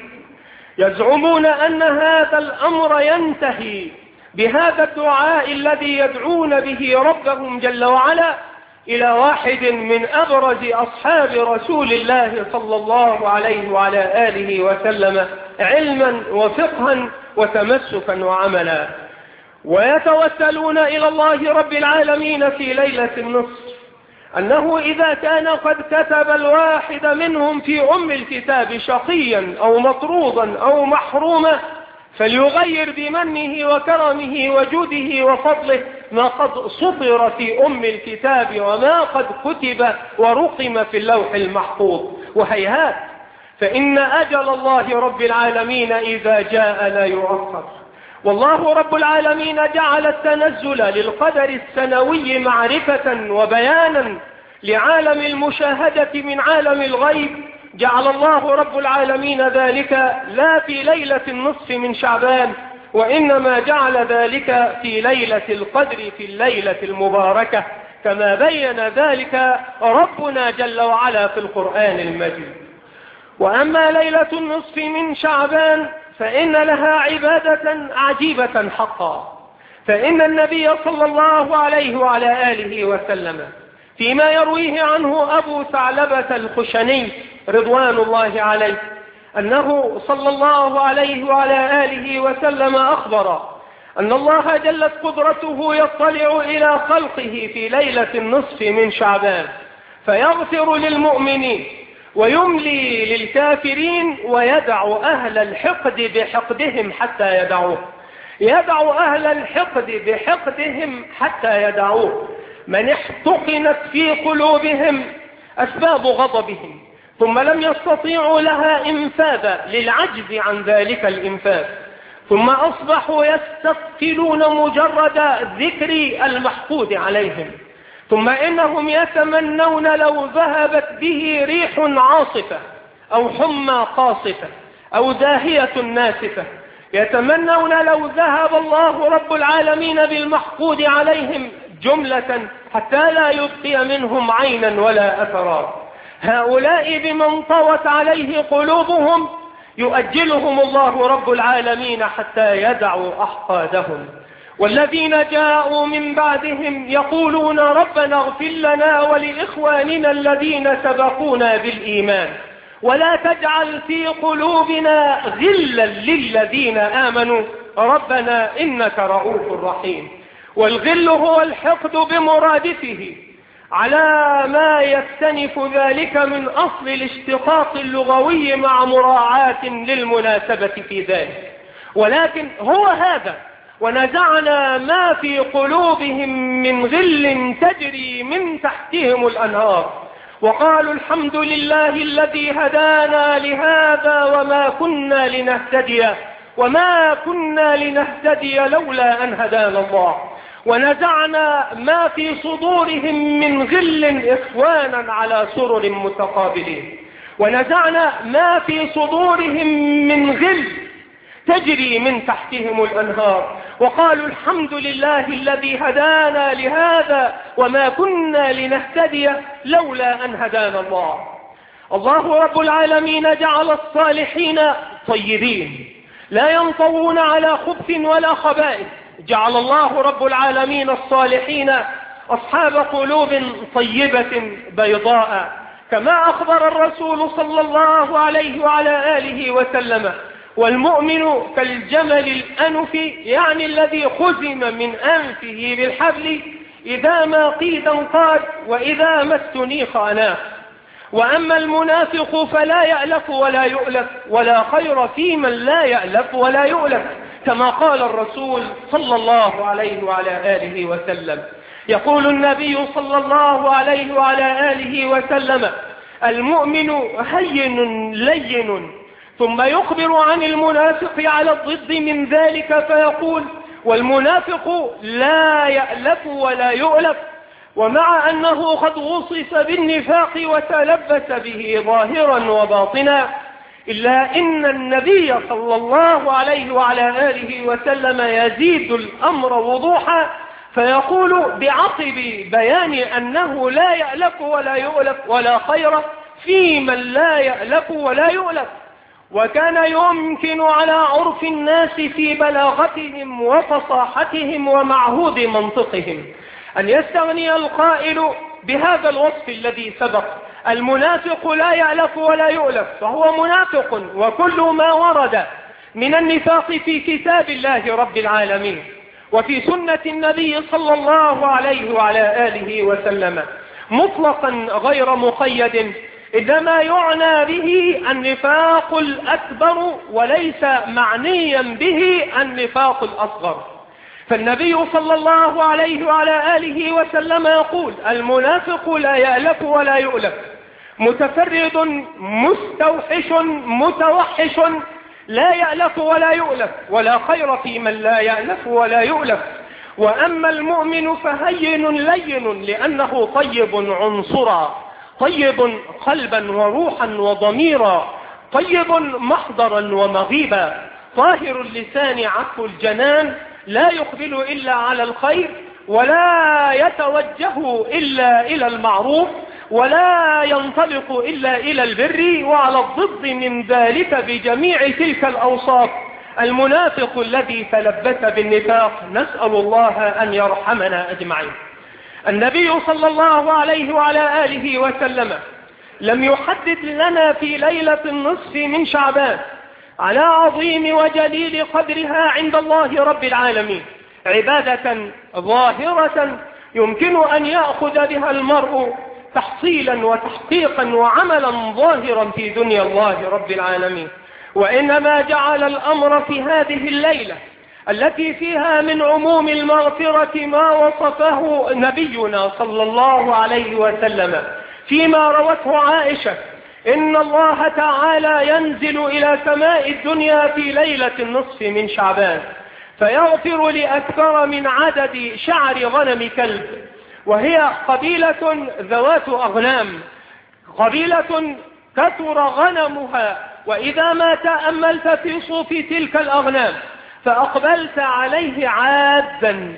يزعمون أن هذا الأمر ينتهي بهذا الدعاء الذي يدعون به ربهم جل وعلا إلى واحد من أبرز أصحاب رسول الله صلى الله عليه وعلى آله وسلم علما وفقها وتمسكا وعملا. ويتوسلون إلى الله رب العالمين في ليلة النصف أنه إذا كان قد كتب الواحد منهم في أم الكتاب شقيا أو مطرودا أو محروما فليغير بمنه وكرمه وجوده وفضله ما قد سطر في أم الكتاب وما قد كتب ورقم في اللوح المحفوظ. وهيهات، فإن أجل الله رب العالمين إذا جاء لا يؤخر. والله رب العالمين جعل التنزل للقدر السنوي معرفة وبيانا لعالم المشاهدة من عالم الغيب. جعل الله رب العالمين ذلك لا في ليلة النصف من شعبان، وإنما جعل ذلك في ليلة القدر في الليلة المباركة كما بين ذلك ربنا جل وعلا في القرآن المجيد. وأما ليلة النصف من شعبان فإن لها عبادة عجيبة حقا. فإن النبي صلى الله عليه وعلى آله وسلم فيما يرويه عنه أبو ثعلبة الخشني رضوان الله عليه أنه صلى الله عليه وعلى آله وسلم أخبر أن الله جلت قدرته يطلع إلى خلقه في ليلة النصف من شعبان فيغفر للمؤمنين ويملي للكافرين ويدع أهل الحقد بحقدهم حتى يدعوه. يدع أهل الحقد بحقدهم حتى يدعوه. من احتقنت في قلوبهم أسباب غضبهم ثم لم يستطيعوا لها إنفاذا للعجز عن ذلك الإنفاذ، ثم أصبحوا يستثقلون مجرد ذكر المحقود عليهم، ثم إنهم يتمنون لو ذهبت به ريح عاصفة أو حمى قاصفة أو داهية ناسفة، يتمنون لو ذهب الله رب العالمين بالمحقود عليهم جملة حتى لا يبقي منهم عينا ولا أثرا. هؤلاء بمن طوت عليه قلوبهم يؤجلهم الله رب العالمين حتى يدعوا أحقادهم. والذين جاءوا من بعدهم يقولون ربنا اغفر لنا ولإخواننا الذين سبقونا بالإيمان ولا تجعل في قلوبنا غلا للذين آمنوا ربنا إنك رؤوف رحيم. والغل هو الحقد بمرادفه على ما يستنف ذلك من أصل الاشتقاق اللغوي مع مراعاة للمناسبة في ذلك، ولكن هو هذا. ونزعنا ما في قلوبهم من غل تجري من تحتهم الأنهار وقالوا الحمد لله الذي هدانا لهذا وما كنا لنهتدي لولا أن هدانا الله. ونزعنا ما في صدورهم من غل إخوانا على سرر متقابلين. ونزعنا ما في صدورهم من غل تجري من تحتهم الأنهار وقالوا الحمد لله الذي هدانا لهذا وما كنا لنهتدي لولا أن هدانا الله. الله رب العالمين جعل الصالحين طيبين لا ينطوون على خبث ولا خبائث. جعل الله رب العالمين الصالحين أصحاب قلوب طيبة بيضاء، كما أخبر الرسول صلى الله عليه وعلى آله وسلم: والمؤمن كالجمل الأنف، يعني الذي خزم من أنفه بالحبل إذا ما قيد انقاد وإذا ما استنيخ أناخ. وأما المنافق فلا يألف ولا يؤلف، ولا خير في من لا يألف ولا يؤلف، كما قال الرسول صلى الله عليه وعلى آله وسلم. يقول النبي صلى الله عليه وعلى آله وسلم: المؤمن هين لين، ثم يخبر عن المنافق على الضد من ذلك فيقول: والمنافق لا يألف ولا يؤلف. ومع أنه قد وصف بالنفاق وتلبس به ظاهرا وباطنا، إلا إن النبي صلى الله عليه وعلى آله وسلم يزيد الأمر وضوحا فيقول بعقب بيان أنه لا يألف ولا يؤلف ولا خير في من لا يألف ولا يؤلف. وكان يمكن على عرف الناس في بلاغتهم وفصاحتهم ومعهود منطقهم أن يستغني القائل بهذا الوصف الذي سبق: المنافق لا يألف ولا يؤلف، فهو منافق. وكل ما ورد من النفاق في كتاب الله رب العالمين وفي سنة النبي صلى الله عليه وعلى آله وسلم مطلقا غير مقيد، إنما يعنى به النفاق الأكبر وليس معنيا به النفاق الأصغر. فالنبي صلى الله عليه وعلى آله وسلم يقول: المنافق لا يألف ولا يؤلف، متفرد مستوحش متوحش، لا يألف ولا يؤلف، ولا خير في من لا يألف ولا يؤلف. وأما المؤمن فهين لين، لأنه طيب عنصرا، طيب قلبا وروحا وضميرا، طيب محضرا ومغيبا، طاهر اللسان عفو الجنان، لا يقبل إلا على الخير، ولا يتوجه إلا إلى المعروف، ولا ينطلق إلا إلى البر. وعلى الضد من ذلك بجميع تلك الأوصاف المنافق الذي تلبس بالنفاق، نسأل الله أن يرحمنا أجمعين. النبي صلى الله عليه وعلى آله وسلم لم يحدد لنا في ليلة النصف من شعبان على عظيم وجليل قدرها عند الله رب العالمين عبادة ظاهرة يمكن أن يأخذ بها المرء تحصيلا وتحقيقا وعملا ظاهرا في دنيا الله رب العالمين، وإنما جعل الأمر في هذه الليلة التي فيها من عموم المغفرة ما وصفه نبينا صلى الله عليه وسلم فيما روته عائشة: إن الله تعالى ينزل إلى سماء الدنيا في ليلة النصف من شعبان فيغفر لأكثر من عدد شعر غنم كلب، وهي قبيلة ذوات أغنام، قبيلة كثر غنمها، وإذا ما تأملت في صوف تلك الأغنام فأقبلت عليه عادا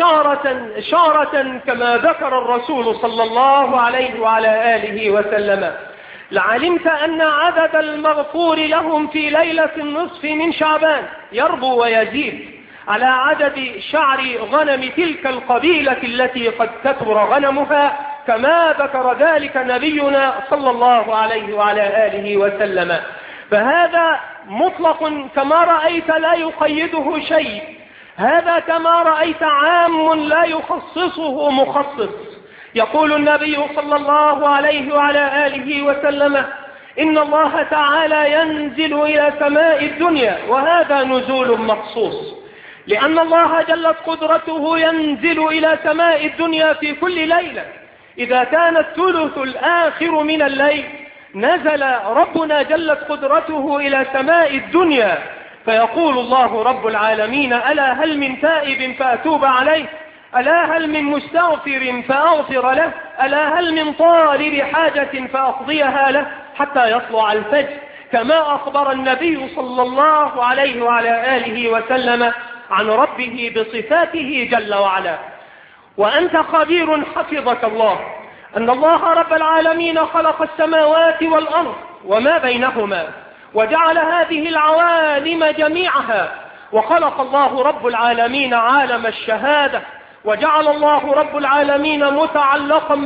شارة كما ذكر الرسول صلى الله عليه وعلى آله وسلم، لعلمت أن عدد المغفور لهم في ليلة النصف من شعبان يربو ويزيد على عدد شعر غنم تلك القبيلة التي قد كثر غنمها، كما ذكر ذلك نبينا صلى الله عليه وعلى آله وسلم. فهذا مطلق كما رأيت لا يقيده شيء، هذا كما رأيت عام لا يخصصه مخصص. يقول النبي صلى الله عليه وعلى آله وسلم: إن الله تعالى ينزل إلى سماء الدنيا، وهذا نزول مخصوص، لأن الله جلت قدرته ينزل إلى سماء الدنيا في كل ليلة. إذا كان الثلث الآخر من الليل نزل ربنا جلت قدرته إلى سماء الدنيا فيقول الله رب العالمين: ألا هل من تائب فأتوب عليه، ألا هل من مستغفر فأغفر له، ألا هل من طالب حاجة فأقضيها له، حتى يطلع الفجر، كما أخبر النبي صلى الله عليه وعلى آله وسلم عن ربه بصفاته جل وعلا. وأنت خبير حفظك الله أن الله رب العالمين خلق السماوات والأرض وما بينهما، وجعل هذه العوالم جميعها، وخلق الله رب العالمين عالم الشهادة، وجعل الله رب العالمين متعلقا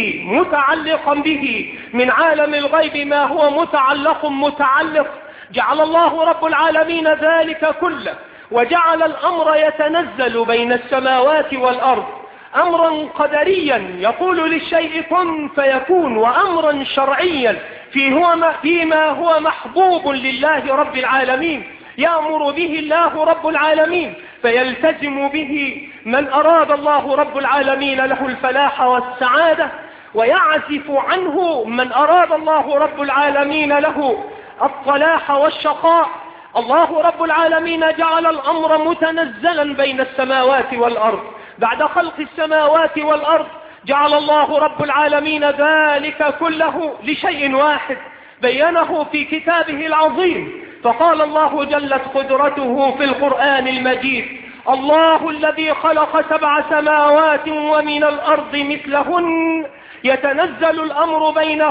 به من عالم الغيب ما هو متعلق، جعل الله رب العالمين ذلك كله، وجعل الأمر يتنزل بين السماوات والأرض أمرا قدريا يقول للشيء كن فيكون، وأمرا شرعيا فيما هو محبوب لله رب العالمين يأمر به الله رب العالمين، فيلتزم به من أراد الله رب العالمين له الفلاح والسعادة، ويعزف عنه من أراد الله رب العالمين له الصلاح والشقاء. الله رب العالمين جعل الأمر متنزلا بين السماوات والأرض، بعد خلق السماوات والأرض جعل الله رب العالمين ذلك كله لشيء واحد بينه في كتابه العظيم، فقال الله جلت قدرته في القرآن المجيد: الله الذي خلق 7 سماوات ومن الأرض مثلهن يتنزل الأمر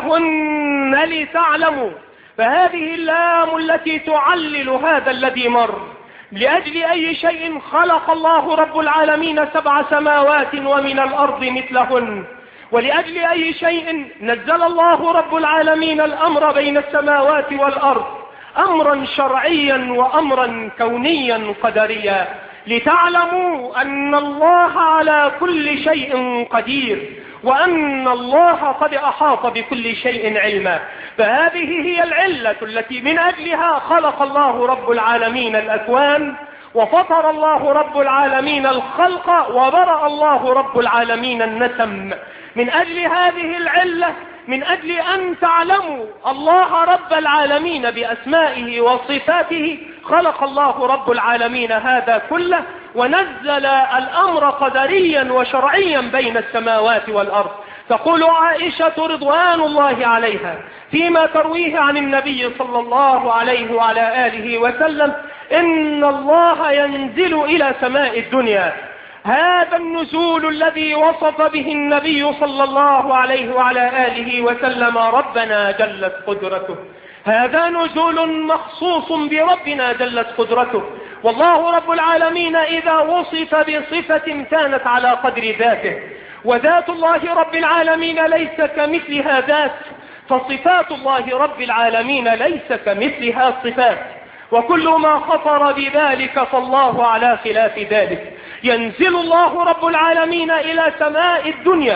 بينهن لتعلموا. فهذه اللام التي تعلل هذا الذي مر. لأجل أي شيء خلق الله رب العالمين 7 سماوات ومن الأرض مثلهن، ولأجل أي شيء نزل الله رب العالمين الأمر بين السماوات والأرض، أمرا شرعيا وأمرا كونيا قدريا، لتعلموا أن الله على كل شيء قدير، وأن الله قد أحاط بكل شيء علما. فهذه هي العلة التي من أجلها خلق الله رب العالمين الأكوان، وفطر الله رب العالمين الخلق، وبرأ الله رب العالمين النسم. من أجل هذه العلة، من أجل أن تعلموا الله رب العالمين بأسمائه وصفاته، خلق الله رب العالمين هذا كله، ونزل الأمر قدريا وشرعيا بين السماوات والأرض. تقول عائشة رضوان الله عليها فيما ترويه عن النبي صلى الله عليه وعلى آله وسلم: إن الله ينزل إلى سماء الدنيا. هذا النزول الذي وصف به النبي صلى الله عليه وعلى آله وسلم ربنا جلت قدرته، هذا نزول مخصوص بربنا جلت قدرته. والله رب العالمين إذا وصف بصفة كانت على قدر ذاته، وذات الله رب العالمين ليس كمثلها ذات، فصفات الله رب العالمين ليس كمثلها صفات، وكل ما خطر بذلك فالله على خلاف ذلك. ينزل الله رب العالمين إلى سماء الدنيا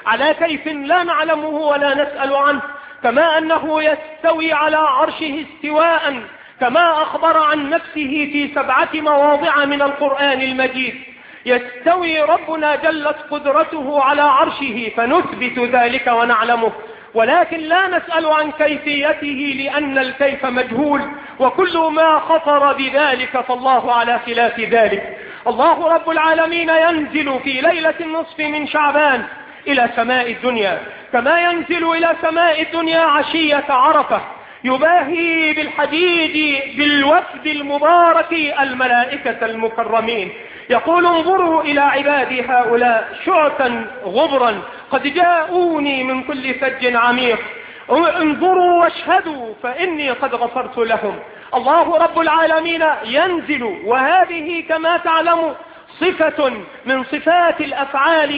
على كيف لا نعلمه ولا نسأل عنه، كما أنه يستوي على عرشه استواء كما أخبر عن نفسه في 7 مواضع من القرآن المجيد. يستوي ربنا جلت قدرته على عرشه فنثبت ذلك ونعلمه، ولكن لا نسأل عن كيفيته لأن الكيف مجهول، وكل ما خطر بذلك فالله على خلاف ذلك. الله رب العالمين ينزل في ليلة النصف من شعبان إلى سماء الدنيا، كما ينزل إلى سماء الدنيا عشية عرفة، يباهي بالحديد بالوفد المبارك الملائكة المكرمين، يقول انظروا إلى عبادي هؤلاء شعثا غبرا قد جاءوني من كل فج عميق، انظروا واشهدوا فإني قد غفرت لهم. الله رب العالمين ينزل، وهذه كما تعلم صفة من صفات الأفعال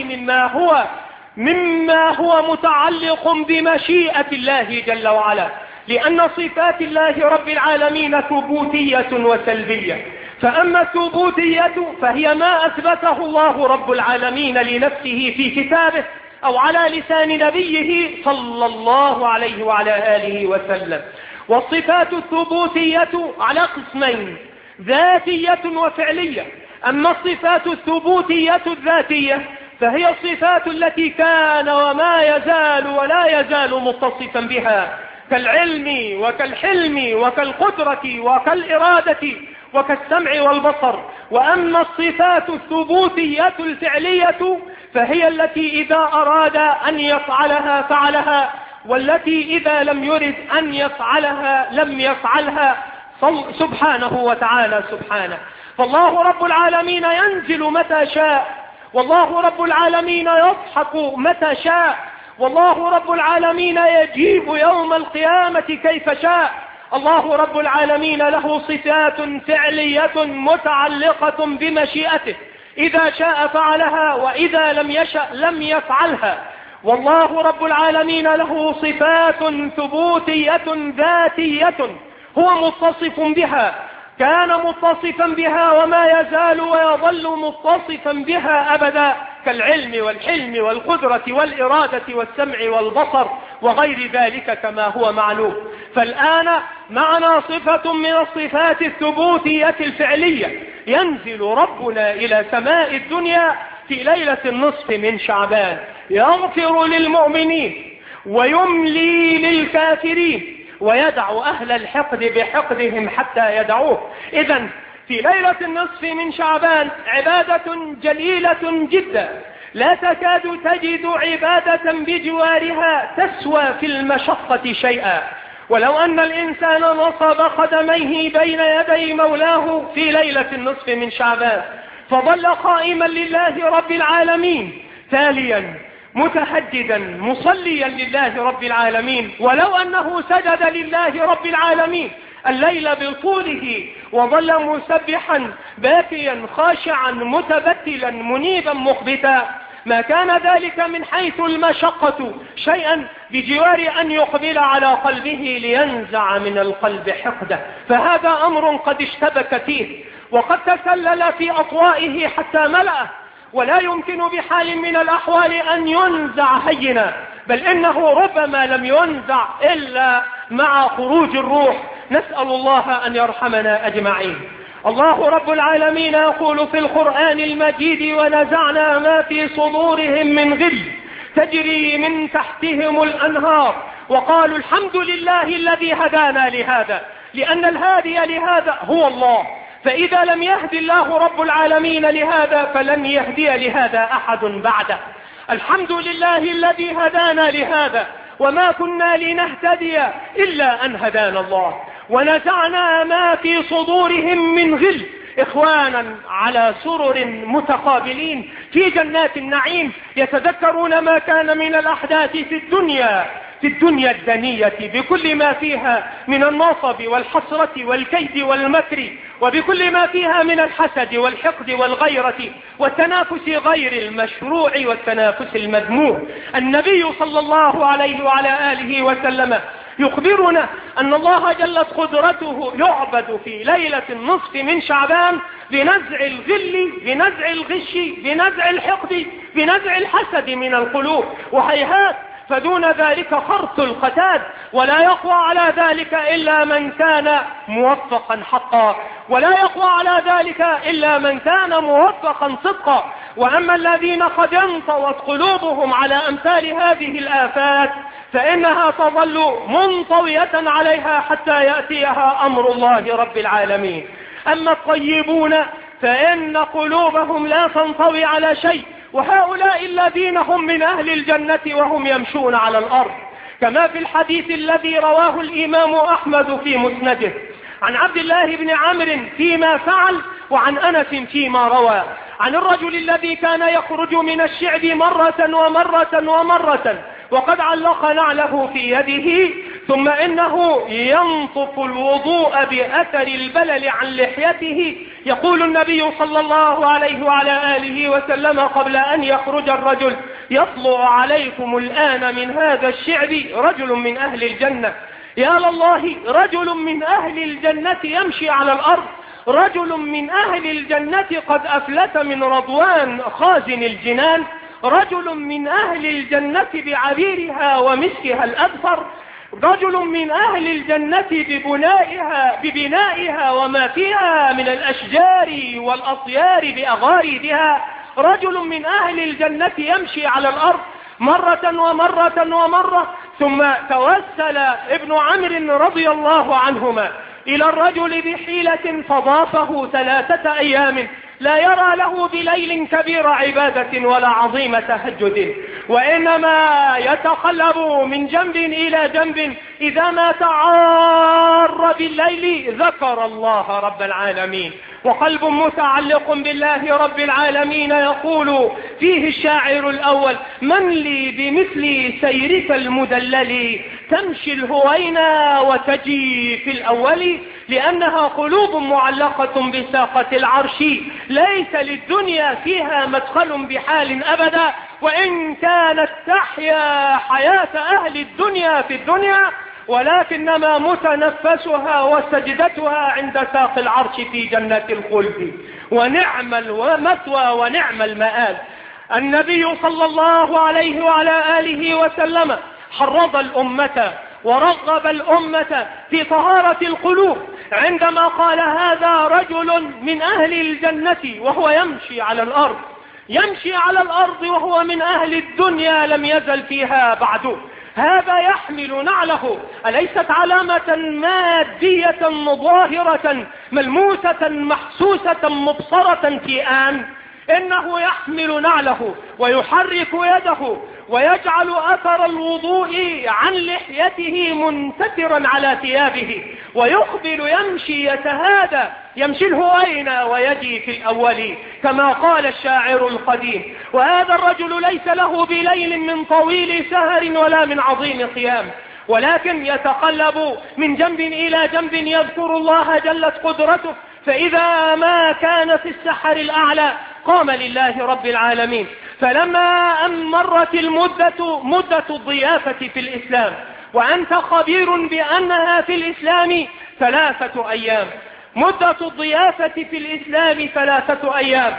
مما هو متعلق بمشيئة الله جل وعلا، لأن صفات الله رب العالمين ثبوتية وسلبية. فأما الثبوتية فهي ما أثبته الله رب العالمين لنفسه في كتابه أو على لسان نبيه صلى الله عليه وعلى آله وسلم. والصفات الثبوتية على قسمين، ذاتية وفعلية. أما الصفات الثبوتية الذاتية فهي الصفات التي كان وما يزال ولا يزال متصفا بها، كالعلم وكالحلم وكالقدرة وكالإرادة وكالسمع والبصر. وأما الصفات الثبوتية الفعلية فهي التي إذا أراد أن يفعلها فعلها، والتي إذا لم يرد أن يفعلها لم يفعلها سبحانه وتعالى سبحانه. فالله رب العالمين ينزل متى شاء، والله رب العالمين يضحك متى شاء، والله رب العالمين يجيب يوم القيامة كيف شاء. الله رب العالمين له صفات فعلية متعلقة بمشيئته، إذا شاء فعلها وإذا لم يشأ لم يفعلها. والله رب العالمين له صفات ثبوتية ذاتية هو متصف بها، كان متصفا بها وما يزال ويظل متصفا بها أبدا، كالعلم والحلم والقدرة والإرادة والسمع والبصر وغير ذلك كما هو معلوم. فالآن معنا صفة من الصفات الثبوتية الفعلية، ينزل ربنا إلى سماء الدنيا في ليلة النصف من شعبان، يغفر للمؤمنين ويملي للكافرين ويدع أهل الحقد بحقدهم حتى يدعوه. إذن في ليلة النصف من شعبان عبادة جليلة جدا، لا تكاد تجد عبادة بجوارها تسوى في المشقة شيئا. ولو أن الإنسان نصب قدميه بين يدي مولاه في ليلة النصف من شعبان فظل قائما لله رب العالمين تاليا متهجدا مصليا لله رب العالمين، ولو أنه سجد لله رب العالمين الليل بطوله وظل مسبحا باكيا خاشعا متبتلا منيبا مخبتا، ما كان ذلك من حيث المشقة شيئا بجوار أن يقبل على قلبه لينزع من القلب حقده. فهذا أمر قد اشتبك فيه وقد تسلل في أطوائه حتى ملأه، ولا يمكن بحال من الأحوال أن ينزع هينا، بل إنه ربما لم ينزع إلا مع خروج الروح. نسأل الله أن يرحمنا أجمعين. الله رب العالمين يقول في القرآن المجيد: ونزعنا ما في صدورهم من غل تجري من تحتهم الأنهار وقالوا الحمد لله الذي هدانا لهذا، لأن الهادي لهذا هو الله، فإذا لم يهد الله رب العالمين لهذا فلن يهدي لهذا أحد بعده. الحمد لله الذي هدانا لهذا وما كنا لنهتدي إلا أن هدانا الله. ونزعنا ما في صدورهم من غل، إخوانا على سرر متقابلين في جنات النعيم يتذكرون ما كان من الأحداث في الدنيا الدنية بكل ما فيها من النصب والحسرة والكيد والمكر، وبكل ما فيها من الحسد والحقد والغيرة والتنافس غير المشروع والتنافس المذموم. النبي صلى الله عليه وعلى آله وسلم يخبرنا أن الله جلت قدرته يعبد في ليلة النصف من شعبان بنزع الغل، بنزع الغش، بنزع الحقد، بنزع الحسد من القلوب. وهيهات، فدون ذلك خرط القتاد، ولا يقوى على ذلك إلا من كان موفقا حقا، ولا يقوى على ذلك إلا من كان موفقا صدقا. وأما الذين قد انطوت قلوبهم على أمثال هذه الآفات فإنها تظل منطوية عليها حتى يأتيها أمر الله رب العالمين. أما الطيبون فإن قلوبهم لا تنطوي على شيء، وهؤلاء الذين هم من أهل الجنة وهم يمشون على الأرض، كما في الحديث الذي رواه الإمام أحمد في مسنده عن عبد الله بن عمرو فيما فعل، وعن أنس فيما روى، عن الرجل الذي كان يخرج من الشعب مرة ومرة وقد علق نعله في يده، ثم إنه ينطف الوضوء بأثر البلل عن لحيته. يقول النبي صلى الله عليه وعلى آله وسلم قبل أن يخرج الرجل: يطلع عليكم الآن من هذا الشعب رجل من أهل الجنة. يا لله، رجل من أهل الجنة يمشي على الأرض، رجل من أهل الجنة قد أفلت من رضوان خازن الجنان، رجل من أهل الجنة بعبيرها ومسكها الأذفر، رجل من أهل الجنة ببنائها وما فيها من الأشجار والأطيار بأغاريدها، رجل من أهل الجنة يمشي على الأرض مرة. ثم توسل ابن عمرو رضي الله عنهما إلى الرجل بحيلة فضافه 3 أيام لا يرى له بليل كبير عبادة ولا عظيم تهجد، وإنما يتقلب من جنب إلى جنب، إذا ما تعار بالليل ذكر الله رب العالمين، وقلب متعلق بالله رب العالمين. يقول فيه الشاعر الأول: من لي بمثل سيرك المدلل، تمشي الهوينا وتجي في الأول، لأنها قلوب معلقة بساقة العرش، ليس للدنيا فيها مدخل بحال أبدا، وإن كانت تحيا حياة أهل الدنيا في الدنيا، ولكنما متنفسها وسجدتها عند ساق العرش في جنة الخلد، ونعم المثوى ونعم المآل. النبي صلى الله عليه وعلى آله وسلم حرض الأمة ورغب الأمة في طهارة القلوب عندما قال: هذا رجل من أهل الجنة وهو يمشي على الأرض، يمشي على الأرض وهو من أهل الدنيا لم يزل فيها بعد. هذا يحمل نعله، أليست علامة مادية ظاهرة ملموسة محسوسة مبصرة في آن؟ إنه يحمل نعله ويحرك يده ويجعل أثر الوضوء عن لحيته منتثرا على ثيابه، ويقبل يمشي يتهادى، يمشي الهوينا ويجي في الأول، كما قال الشاعر القديم: وهذا الرجل ليس له بليل من طويل سهر ولا من عظيم قيام، ولكن يتقلب من جنب إلى جنب يذكر الله جلت قدرته، فإذا ما كان في السحر الأعلى قام لله رب العالمين. فلما أن مرت مدة الضيافة في الإسلام، وأنت خبير بأنها في الإسلام 3 أيام، مدة الضيافة في الإسلام 3 أيام،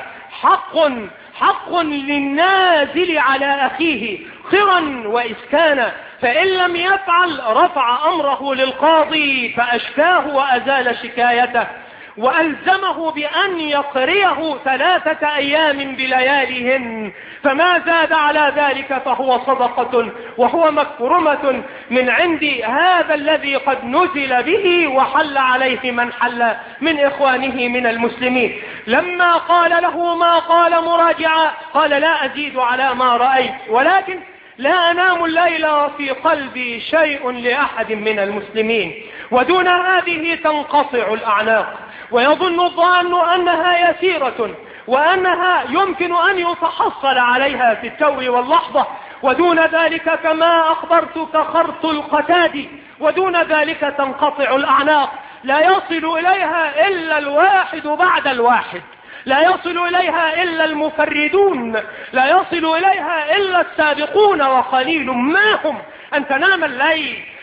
حق للنازل على أخيه خرا وإسكانا، فإن لم يفعل رفع أمره للقاضي فأشكاه وأزال شكايته، وألزمه بأن يقريه 3 أيام بلياليهن، فما زاد على ذلك فهو صدقة وهو مكرمة من عند هذا الذي قد نزل به وحل عليه من حل من إخوانه من المسلمين. لما قال له ما قال مراجعا قال: لا أزيد على ما رأيت، ولكن لا أنام الليل في قلبي شيء لأحد من المسلمين. ودون هذه تنقطع الأعناق، ويظن الظان أنها يسيرة وأنها يمكن أن يتحصل عليها في التو واللحظة، ودون ذلك كما أخبرتك خرط القتاد، ودون ذلك تنقطع الأعناق، لا يصل إليها إلا الواحد بعد الواحد، لا يصل إليها إلا المفردون، لا يصل إليها إلا السابقون، وقليل ما هم أن تنام الليل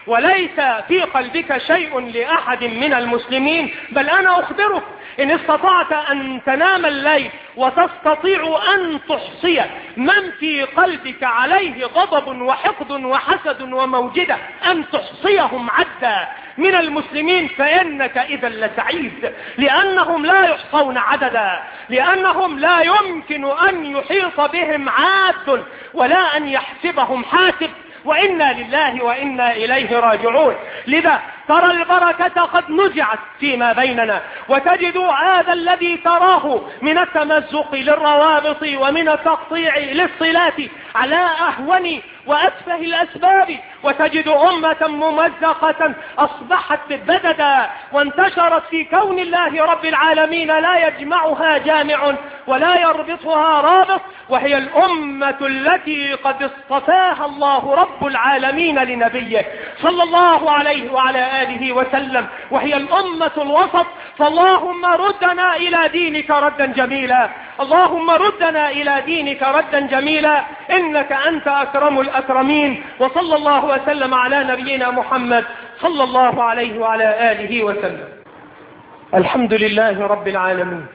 وليس في قلبك شيء لأحد من المسلمين، بل أنا أخبرك إن استطعت أن تنام الليل وتستطيع أن تحصي من في قلبك عليه غضب وحقد وحسد وموجدة، أن تحصيهم عدا من المسلمين، فإنك إذا لسعيد، لأنهم لا يحصون عددا، لأنهم لا يمكن أن يحيط بهم عاد ولا أن يحسبهم حاسب، وإنا لله وإنا إليه راجعون. لذا ترى البركة قد نزعت فيما بيننا، وتجد هذا الذي تراه من التمزق للروابط ومن التقطيع للصلات على أهون وأتفه الأسباب، وتجد أمة ممزقة أصبحت بددا وانتشرت في كون الله رب العالمين لا يجمعها جامع ولا يربطها رابط، وهي الأمة التي قد اصطفاها الله رب العالمين لنبيه صلى الله عليه وعلى آله وسلم، وهي الأمة الوسط. فاللهم ردنا إلى دينك ردا جميلا، اللهم ردنا إلى دينك ردا جميلا، إنك أنت أكرم الأكرمين. وصلى الله وسلم على نبينا محمد صلى الله عليه وعلى آله وسلم. الحمد لله رب العالمين،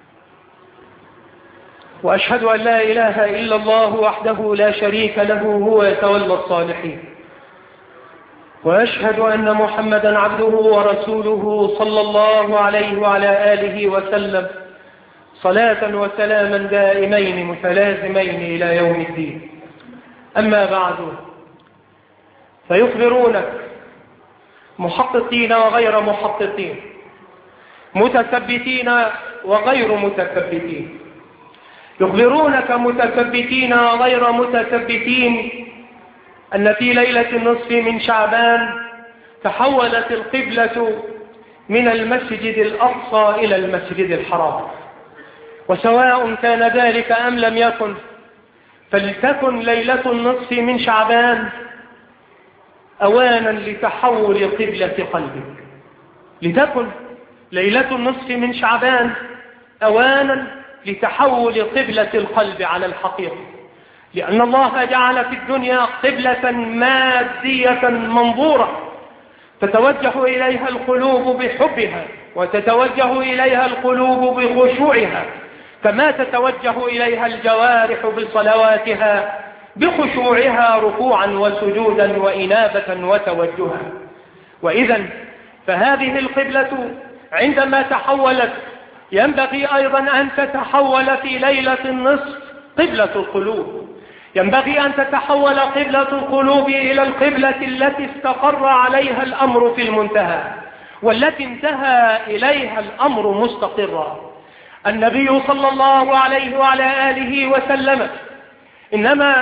وأشهد أن لا إله إلا الله وحده لا شريك له هو يتولى الصالحين، وأشهد أن محمدا عبده ورسوله صلى الله عليه وعلى آله وسلم، صلاة وسلاما دائمين متلازمين إلى يوم الدين. أما بعد، فيخبرونك محققين وغير محققين، متثبتين وغير متثبتين، يخبرونك متثبتين وغير متثبتين أن في ليلة النصف من شعبان تحولت القبلة من المسجد الأقصى إلى المسجد الحرام، وسواء كان ذلك أم لم يكن، فلتكن ليلة النصف من شعبان أوانا لتحول قبلة قلبك، لتكن ليلة النصف من شعبان أوانا لتحول قبلة القلب على الحقيقة، لأن الله جعل في الدنيا قبلة مادية منظورة تتوجه إليها القلوب بحبها، وتتوجه إليها القلوب بخشوعها، كما تتوجه إليها الجوارح بصلواتها بخشوعها ركوعا وسجودا وإنابة وتوجها. وإذا فهذه القبلة عندما تحولت ينبغي أيضا أن تتحول في ليلة النصف قبلة القلوب، ينبغي أن تتحول قبلة القلوب إلى القبلة التي استقر عليها الأمر في المنتهى، والتي انتهى إليها الأمر مستقرا. النبي صلى الله عليه وعلى آله وسلم إنما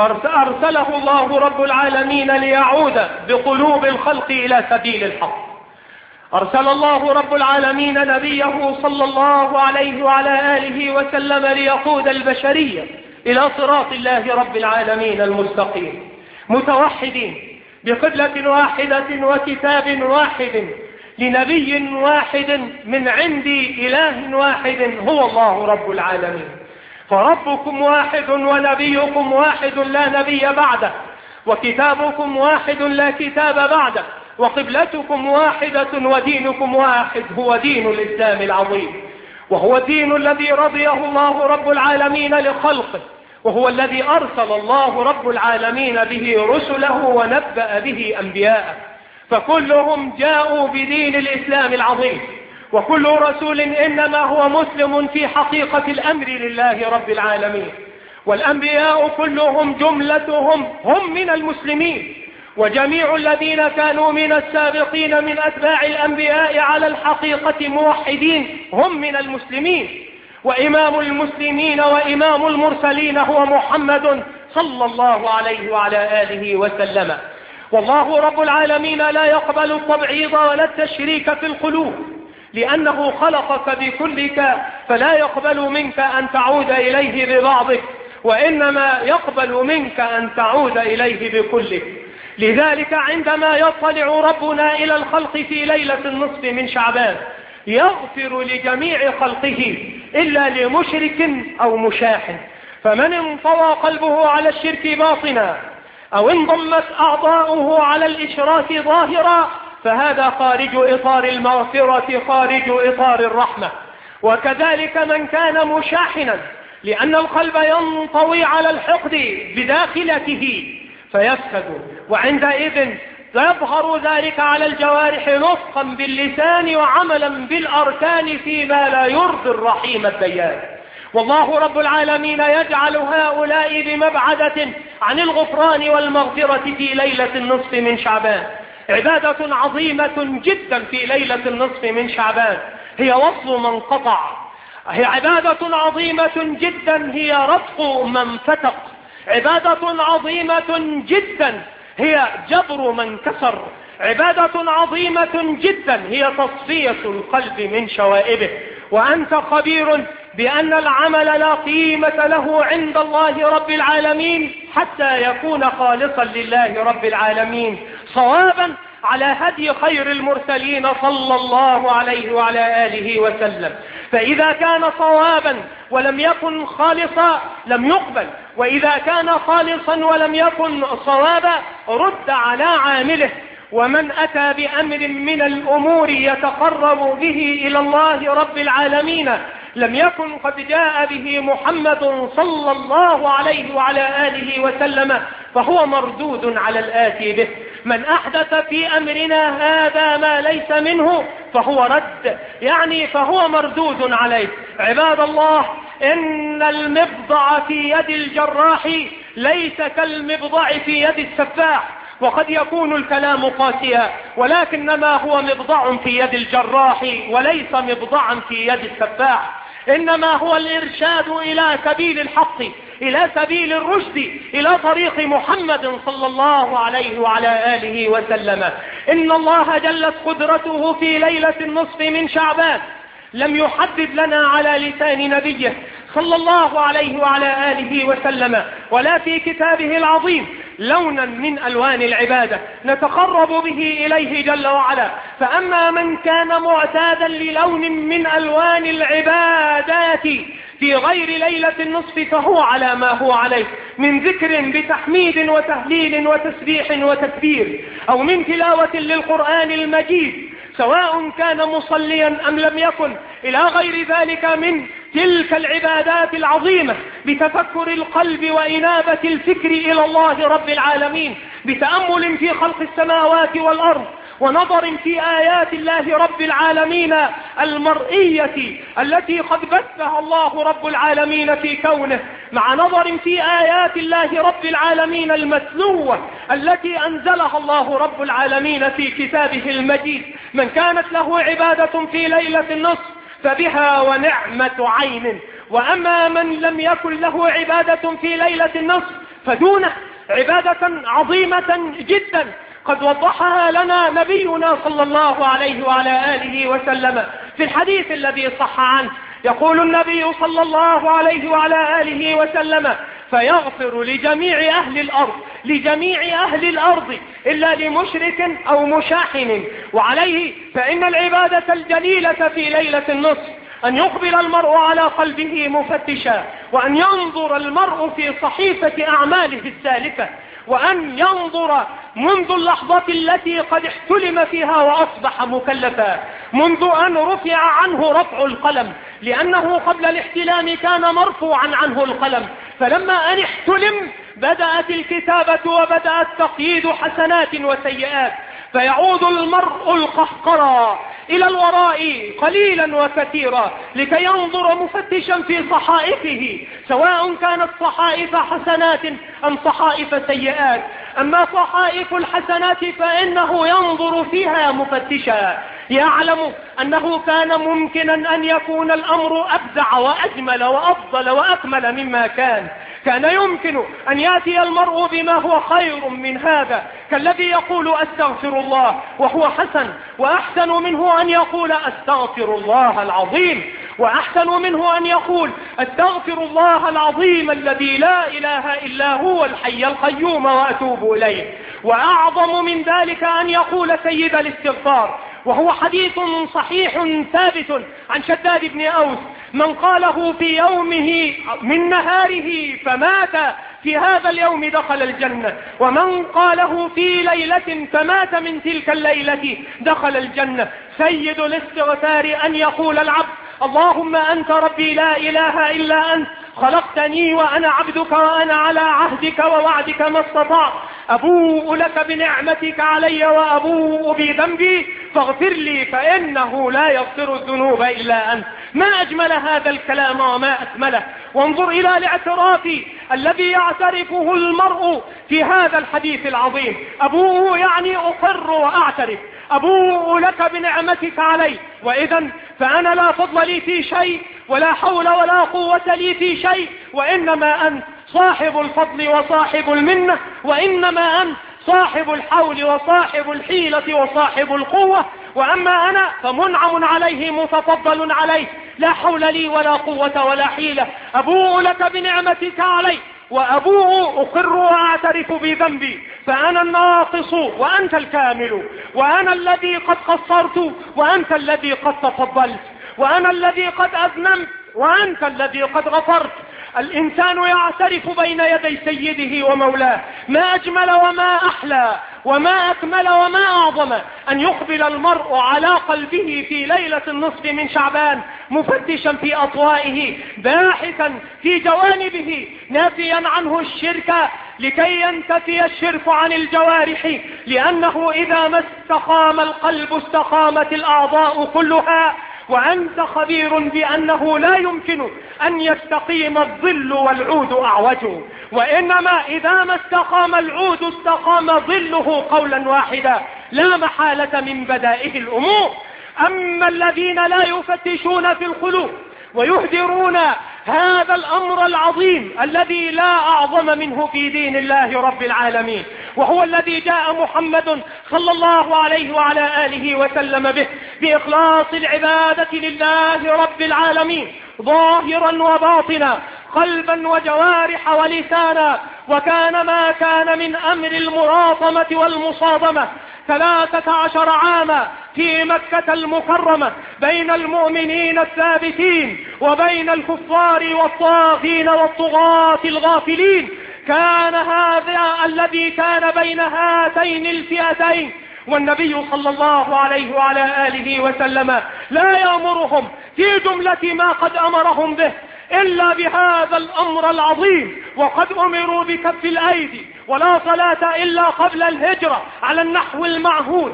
أرسله الله رب العالمين ليعود بقلوب الخلق إلى سبيل الحق. أرسل الله رب العالمين نبيه صلى الله عليه وعلى آله وسلم ليقود البشرية إلى صراط الله رب العالمين المستقيم، متوحدين بقبلة واحدة وكتاب واحد لنبي واحد من عند إله واحد هو الله رب العالمين. فربكم واحد ونبيكم واحد لا نبي بعده، وكتابكم واحد لا كتاب بعده، وقبلتكم واحدة ودينكم واحد هو دين الإسلام العظيم، وهو الدين الذي رضيه الله رب العالمين لخلقه، وهو الذي أرسل الله رب العالمين به رسله ونبأ به أنبياءه، فكلهم جاءوا بدين الإسلام العظيم، وكل رسول إنما هو مسلم في حقيقة الأمر لله رب العالمين، والأنبياء كلهم جملتهم هم من المسلمين، وجميع الذين كانوا من السابقين من أتباع الأنبياء على الحقيقة موحدين هم من المسلمين، وإمام المسلمين وإمام المرسلين هو محمد صلى الله عليه وعلى آله وسلم. والله رب العالمين لا يقبل التبعيض ولا التشريك في القلوب، لأنه خلقك بكلك، فلا يقبل منك أن تعود إليه ببعضك، وإنما يقبل منك أن تعود إليه بكلك. لذلك عندما يطلع ربنا إلى الخلق في ليلة النصف من شعبان يغفر لجميع خلقه إلا لمشرك أو مشاح، فمن انطوى قلبه على الشرك باطنا أو انضمت أعضاؤه على الإشراك ظاهرا فهذا خارج إطار المغفرة، خارج إطار الرحمة. وكذلك من كان مشاحنا، لأن القلب ينطوي على الحقد بداخلته فيفسد، وعندئذ يظهر ذلك على الجوارح نطقا باللسان وعملا بالأركان فيما لا يرضي الرحيم الديان. والله رب العالمين يجعل هؤلاء بمبعدة عن الغفران والمغفرة في ليلة النصف من شعبان. عبادة عظيمة جدا في ليلة النصف من شعبان هي وصل من قطع، هي عبادة عظيمة جدا هي رفق من فتق، عبادة عظيمة جدا هي جبر من كسر، عبادة عظيمة جدا هي تصفية القلب من شوائبه. وأنت خبير بأن العمل لا قيمة له عند الله رب العالمين حتى يكون خالصا لله رب العالمين صوابا على هدي خير المرسلين صلى الله عليه وعلى آله وسلم. فإذا كان صوابا ولم يكن خالصا لم يقبل، وإذا كان خالصا ولم يكن صوابا رد على عامله. ومن أتى بأمر من الأمور يتقرب به إلى الله رب العالمين لم يكن قد جاء به محمد صلى الله عليه وعلى آله وسلم فهو مردود على الآتي به. من أحدث في أمرنا هذا ما ليس منه فهو رد، يعني فهو مردود عليه. عباد الله، إن المبضع في يد الجراح ليس كالمبضع في يد السفاح، وقد يكون الكلام قاسيا ولكنما هو مبضع في يد الجراح وليس مبضعا في يد السفاح، إنما هو الإرشاد إلى سبيل الحق، إلى سبيل الرشد، إلى طريق محمد صلى الله عليه وعلى آله وسلم. إن الله جلت قدرته في ليلة النصف من شعبان لم يحدد لنا على لسان نبيه صلى الله عليه وعلى آله وسلم ولا في كتابه العظيم لونا من ألوان العبادة نتقرب به إليه جل وعلا. فأما من كان معتادا للون من ألوان العبادات في غير ليلة النصف فهو على ما هو عليه من ذكر بتحميد وتهليل وتسبيح وتكبير، أو من تلاوة للقرآن المجيد سواء كان مصليا أم لم يكن، إلى غير ذلك من تلك العبادات العظيمة بتفكر القلب وإنابة الفكر إلى الله رب العالمين، بتأمل في خلق السماوات والأرض ونظر في آيات الله رب العالمين المرئية التي قد بثها الله رب العالمين في كونه، مع نظر في آيات الله رب العالمين المتلوة التي أنزلها الله رب العالمين في كتابه المجيد. من كانت له عبادة في ليلة النصف فبها ونعمة عين، وأما من لم يكن له عبادة في ليلة النصف فدونه عبادة عظيمة جدا قد وضحها لنا نبينا صلى الله عليه وعلى آله وسلم في الحديث الذي صح عنه. يقول النبي صلى الله عليه وعلى آله وسلم: فيغفر لجميع أهل الأرض، لجميع أهل الأرض إلا لمشرك أو مشاحن. وعليه فإن العبادة الجليلة في ليلة النصف أن يقبل المرء على قلبه مفتشا، وأن ينظر المرء في صحيفة أعماله السالكة، وأن ينظر منذ اللحظة التي قد احتلم فيها وأصبح مكلفا، منذ أن رفع عنه رفع القلم، لأنه قبل الاحتلام كان مرفوعا عنه القلم، فلما أن احتلم بدأت الكتابة وبدأت تقييد حسنات وسيئات، فيعود المرء القهقرى إلى الوراء قليلا وكثيرا لكي ينظر مفتشا في صحائفه، سواء كانت صحائف حسنات أم صحائف سيئات. أما صحائف الحسنات فإنه ينظر فيها مفتشا، يعلم أنه كان ممكنا أن يكون الأمر أبدع وأجمل وأفضل وأكمل مما كان يمكن أن يأتي المرء بما هو خير من هذا، كالذي يقول أستغفر الله وهو حسن، وأحسن منه أن يقول أستغفر الله العظيم، وأحسن منه أن يقول أستغفر الله العظيم الذي لا إله إلا هو الحي القيوم وأتوب إليه، وأعظم من ذلك أن يقول سيد الاستغفار، وهو حديث صحيح ثابت عن شداد بن أوس: من قاله في يومه من نهاره فمات في هذا اليوم دخل الجنة، ومن قاله في ليلة فمات من تلك الليلة دخل الجنة. سيد الاستغفار أن يقول العبد: اللهم أنت ربي لا إله إلا أنت، خلقتني وأنا عبدك وأنا على عهدك ووعدك ما استطعت، أبوء لك بنعمتك علي وأبوء بذنبي فاغفر لي فإنه لا يغفر الذنوب إلا أنت. ما أجمل هذا الكلام وما أكمله. وانظر إلى الاعتراف الذي يعترفه المرء في هذا الحديث العظيم. أبوء يعني أقر وأعترف، أبوء لك بنعمتك علي، وإذا فأنا لا فضل لي في شيء ولا حول ولا قوة لي في شيء، وإنما أنت صاحب الفضل وصاحب المنة، وإنما أنت صاحب الحول وصاحب الحيلة وصاحب القوة، وأما أنا فمنعم عليه متفضل عليه، لا حول لي ولا قوة ولا حيلة. أبوء لك بنعمتك علي وأبوء أقر وأعترف بذنبي، فأنا الناقص وأنت الكامل، وأنا الذي قد قصرت وأنت الذي قد تفضلت، وأنا الذي قد أذنبت وأنت الذي قد غفرت. الإنسان يعترف بين يدي سيده ومولاه. ما أجمل وما أحلى وما أكمل وما أعظم أن يقبل المرء على قلبه في ليلة النصف من شعبان مفتشا في أطوائه، باحثا في جوانبه، نافيا عنه الشرك لكي ينتفي الشرك عن الجوارح، لأنه إذا ما استقام القلب استقامت الأعضاء كلها. وأنت خبير بأنه لا يمكن أن يستقيم الظل والعود أعوجه، وإنما إذا ما استقام العود استقام ظله قولا واحدا لا محالة من بدائه الأمور. أما الذين لا يفتشون في القلوب ويهدرون هذا الأمر العظيم الذي لا أعظم منه في دين الله رب العالمين، وهو الذي جاء محمد صلى الله عليه وعلى آله وسلم به، بإخلاص العبادة لله رب العالمين ظاهرا وباطنا، قلبا وجوارح ولسانا. وكان ما كان من أمر المراطمة والمصادمة 13 عاما في مكة المكرمة بين المؤمنين الثابتين وبين الكفار والطاغين والطغاة الغافلين، كان هذا الذي كان بين هاتين الفئتين. والنبي صلى الله عليه وعلى آله وسلم لا يأمرهم في جملة ما قد أمرهم به إلا بهذا الأمر العظيم. وقد أمروا بكف الأيدي ولا صلاة إلا قبل الهجرة على النحو المعهود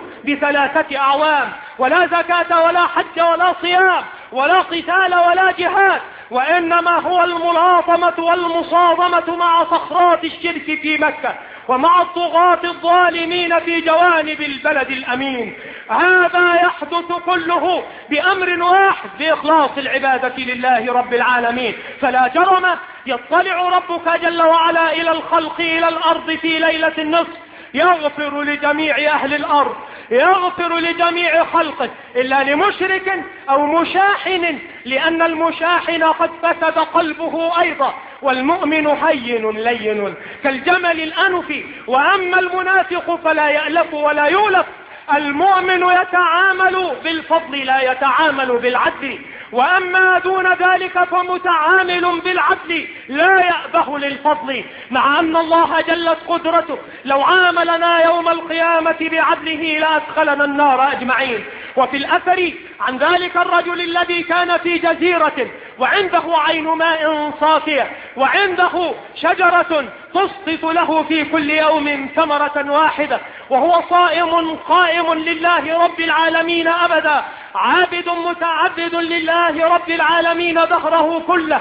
ب3 أعوام، ولا زكاة ولا حج ولا صيام ولا قتال ولا جهاد، وإنما هو الملاطمة والمصادمة مع صخرات الشرك في مكة ومع الطغاة الظالمين في جوانب البلد الأمين. هذا يحدث كله بأمر واحد، بإخلاص العبادة لله رب العالمين. فلا جرم يطلع ربك جل وعلا إلى الخلق إلى الأرض في ليلة النصف، يغفر لجميع أهل الأرض، يغفر لجميع خلقه إلا لمشرك أو مشاحن، لأن المشاحن قد فسد قلبه أيضا، والمؤمن هين لين كالجمل الأنف. وأما المنافق فلا يألف ولا يولف. المؤمن يتعامل بالفضل لا يتعامل بالعدل، وأما دون ذلك فمتعامل بالعدل لا يأبه للفضل، مع أن الله جلت قدرته لو عاملنا يوم القيامة بعدله لأدخلنا النار أجمعين. وفي الأثر عن ذلك الرجل الذي كان في جزيرة وعنده عين ماء صافية وعنده شجرة تسقط له في كل يوم ثمرة واحدة، وهو صائم قائم لله رب العالمين أبدا، عابد متعبد لله رب العالمين دهره كله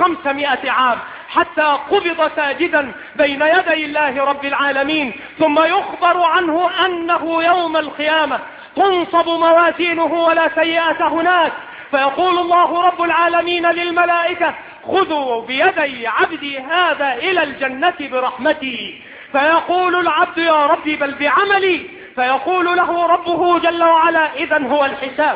500 عام، حتى قبض ساجدا بين يدي الله رب العالمين. ثم يخبر عنه أنه يوم القيامة تنصب موازينه ولا سيئة هناك، فيقول الله رب العالمين للملائكة: خذوا بيدي عبدي هذا إلى الجنة برحمتي. فيقول العبد: يا ربي بل بعملي. فيقول له ربه جل وعلا: إذن هو الحساب.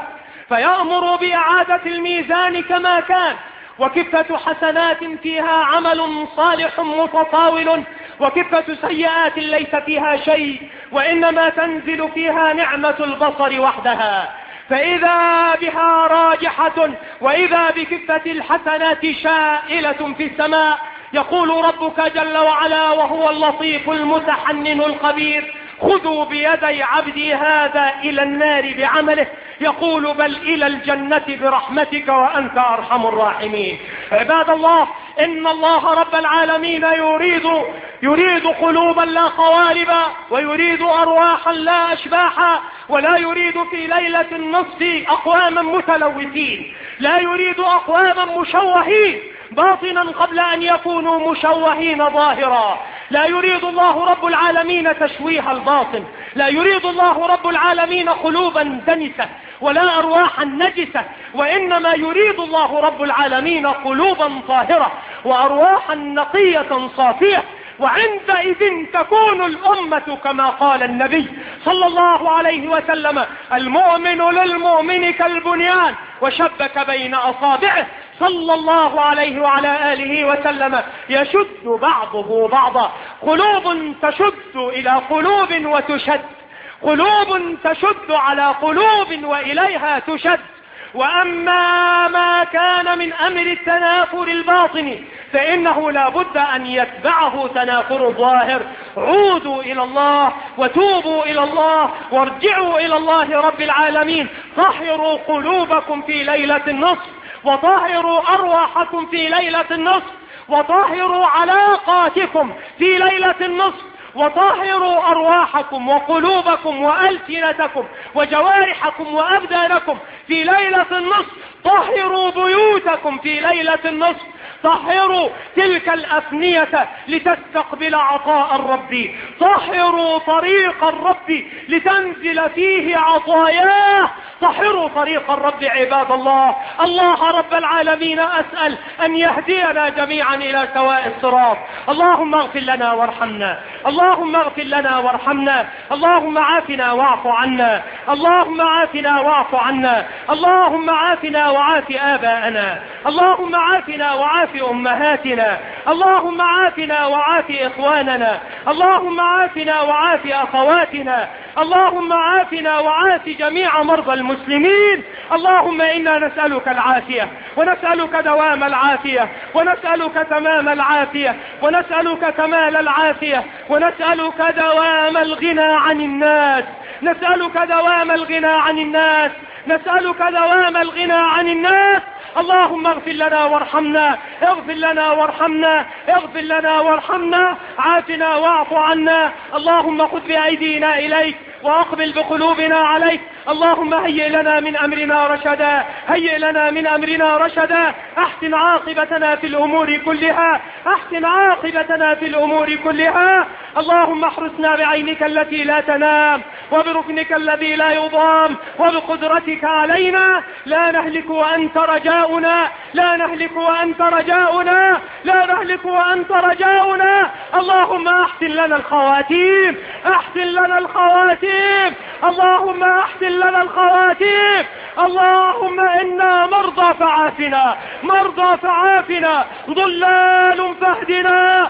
فيأمر بإعادة الميزان كما كان، وكفة حسنات فيها عمل صالح متطاول، وكفة سيئات ليس فيها شيء، وإنما تنزل فيها نعمة البصر وحدها. فإذا بها راجحة، وإذا بكفة الحسنات شائلة في السماء، يقول ربك جل وعلا وهو اللطيف المتحنن الخبير: خذوا بيدي عبدي هذا إلى النار بعمله، يقول بل إلى الجنة برحمتك وأنت أرحم الراحمين. عباد الله، إن الله رب العالمين يريد قلوبا لا قوالب، ويريد أرواحا لا أشباحا، ولا يريد في ليلة النصف أقواما متلوثين، لا يريد أقواما مشوهين باطنا قبل أن يكونوا مشوهين ظاهرا. لا يريد الله رب العالمين تشويه الباطن، لا يريد الله رب العالمين قلوبا دنسة ولا أرواحا نجسة، وإنما يريد الله رب العالمين قلوبا طاهرة وأرواحا نقية صافية. وعندئذ تكون الأمة كما قال النبي صلى الله عليه وسلم: المؤمن للمؤمن كالبنيان وشبك بين أصابعه، صلى الله عليه وعلى آله وسلم: يشد بعضه بعضا. قلوب تشد إلى قلوب وتشد، قلوب تشد على قلوب وإليها تشد. وأما ما كان من أمر التنافر الباطن فإنه لا بد أن يتبعه تنافر الظاهر. عودوا إلى الله وتوبوا إلى الله وارجعوا إلى الله رب العالمين. طهروا قلوبكم في ليلة النصف، وطهروا أرواحكم في ليلة النصف، وطهروا علاقاتكم في ليلة النصف، وطهروا أرواحكم وقلوبكم وألسنتكم وجوارحكم وأبدانكم في ليلة النصف. طهروا بيوتكم في ليلة النصف، طهروا تلك الأفنية لتستقبل عطاء الرب، طهروا طريق الرب لتنزل فيه عطاياه. طهروا طريق الرب عباد الله. الله رب العالمين أسأل أن يهدينا جميعا إلى سواء الصراط. اللهم اغفر لنا وارحمنا، اللهم اغفر لنا وارحمنا، اللهم عافنا واعف عنا، اللهم عافنا واعف عنا، اللهم عافنا وعاف آباءنا، اللهم عافنا وعاف أمهاتنا، اللهم عافنا وعاف إخواننا، اللهم عافنا وعاف أخواتنا، اللهم عافنا وعاف جميع مرضى المسلمين. اللهم إنا نسألك العافية، ونسألك دوام العافية، ونسألك تمام العافية، ونسألك كمال العافية، ونسألك دوام الغنى عن الناس، نسألك دوام الغنى عن الناس، نسألك دوام الغنى عن الناس. اللهم اغفر لنا وارحمنا، اغفر لنا وارحمنا، اغفر لنا وارحمنا، عافنا واعف عنا. اللهم خذ بأيدينا إليك وأقبل بقلوبنا عليك. اللهم هيئ لنا من أمرنا رشدا، هيئ لنا من أمرنا رشدا. أحسن عاقبتنا في الأمور كلها، أحسن عاقبتنا في الأمور كلها. اللهم احرسنا بعينك التي لا تنام، وبركنك الذي لا يضام، وبقدرتك علينا لا نهلك وأنت رجاؤنا، لا نهلك وأنت رجاؤنا، لا نهلك وأنت رجاؤنا. اللهم أحسن لنا الخواتيم، أحسن لنا الخواتيم، اللهم أحسن لنا الخواتيم. اللهم إنا مرضى فعافنا، مرضى فعافنا، ضلال فاهدنا،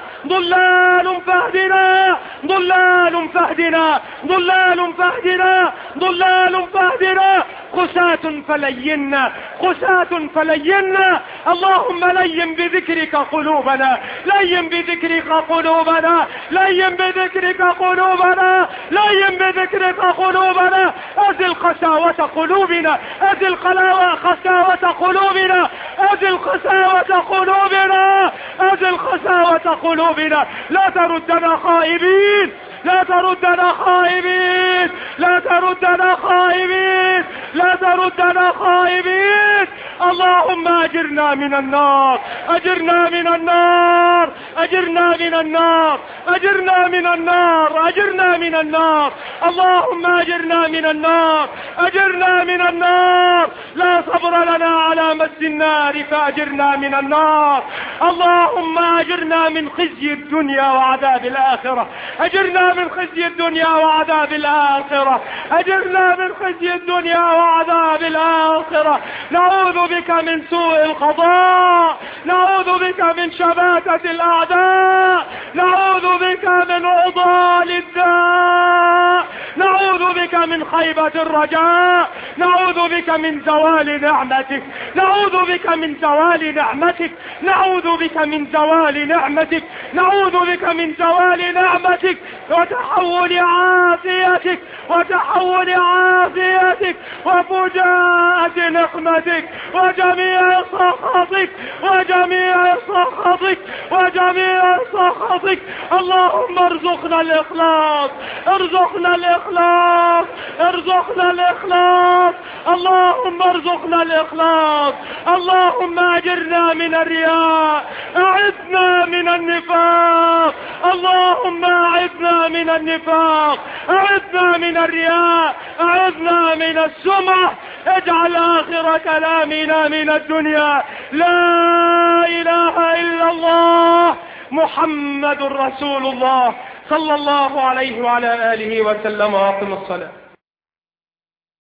ضلال فاهدنا، ضلال فاهدنا، ضلال فاهدنا، ضلال فاهدنا. قساة فلينا، قساة فلينا. اللهم لين بذكرك قلوبنا، لين بذكرك قلوبنا، لين بذكرك قلوبنا، لين بذكرك قلوبنا. أزل قساوة قلوبنا، أزل قساوة قلوبنا، أزل قساوة قلوبنا، أزل قساوة قلوبنا. لا تردنا خائبين، لا تردنا خائبين، لا تردنا خائبين، لا تردنا خائبين. اللهم أجرنا من النار، أجرنا من النار، أجرنا من النار، أجرنا من النار، أجرنا من النار. اللهم أجرنا من النار، أجرنا من النار. لا صبر لنا على مس النار فأجرنا من النار. اللهم أجرنا من خزي الدنيا وعذاب الآخرة، أجرنا من خزي الدنيا وعذاب الآخرة، أجرنا من خزي الدنيا وعذاب الآخرة. نعوذ بك من سوء القضاء، نعوذ بك من شماتة الأعداء، نعوذ بك من عضال الداء، نعوذ بك من خيبة الرجاء، نعوذ بك من زوال نعمتك، نعوذ بك من زوال نعمتك، نعوذ بك من زوال نعمتك، نعوذ بك من زوال نعمتك وتحول عافيتك، وتحول عافيتك وفجاءة نقمتك وجميع سخطك، وجميع سخطك، وجميع سخطك. اللهم ارزقنا الإخلاص، ارزقنا الإخلاص، ارزقنا الإخلاص، اللهم ارزقنا الإخلاص. اللهم أجرنا من الرياء، أعذنا من النفاق، اللهم أعذنا من النفاق، أعذنا من الرياء، أعذنا من السمعة. اجعل آخر كلامنا من الدنيا لا إله إلا الله محمد رسول الله صلى الله عليه وعلى آله وسلم. وأقم الصلاة.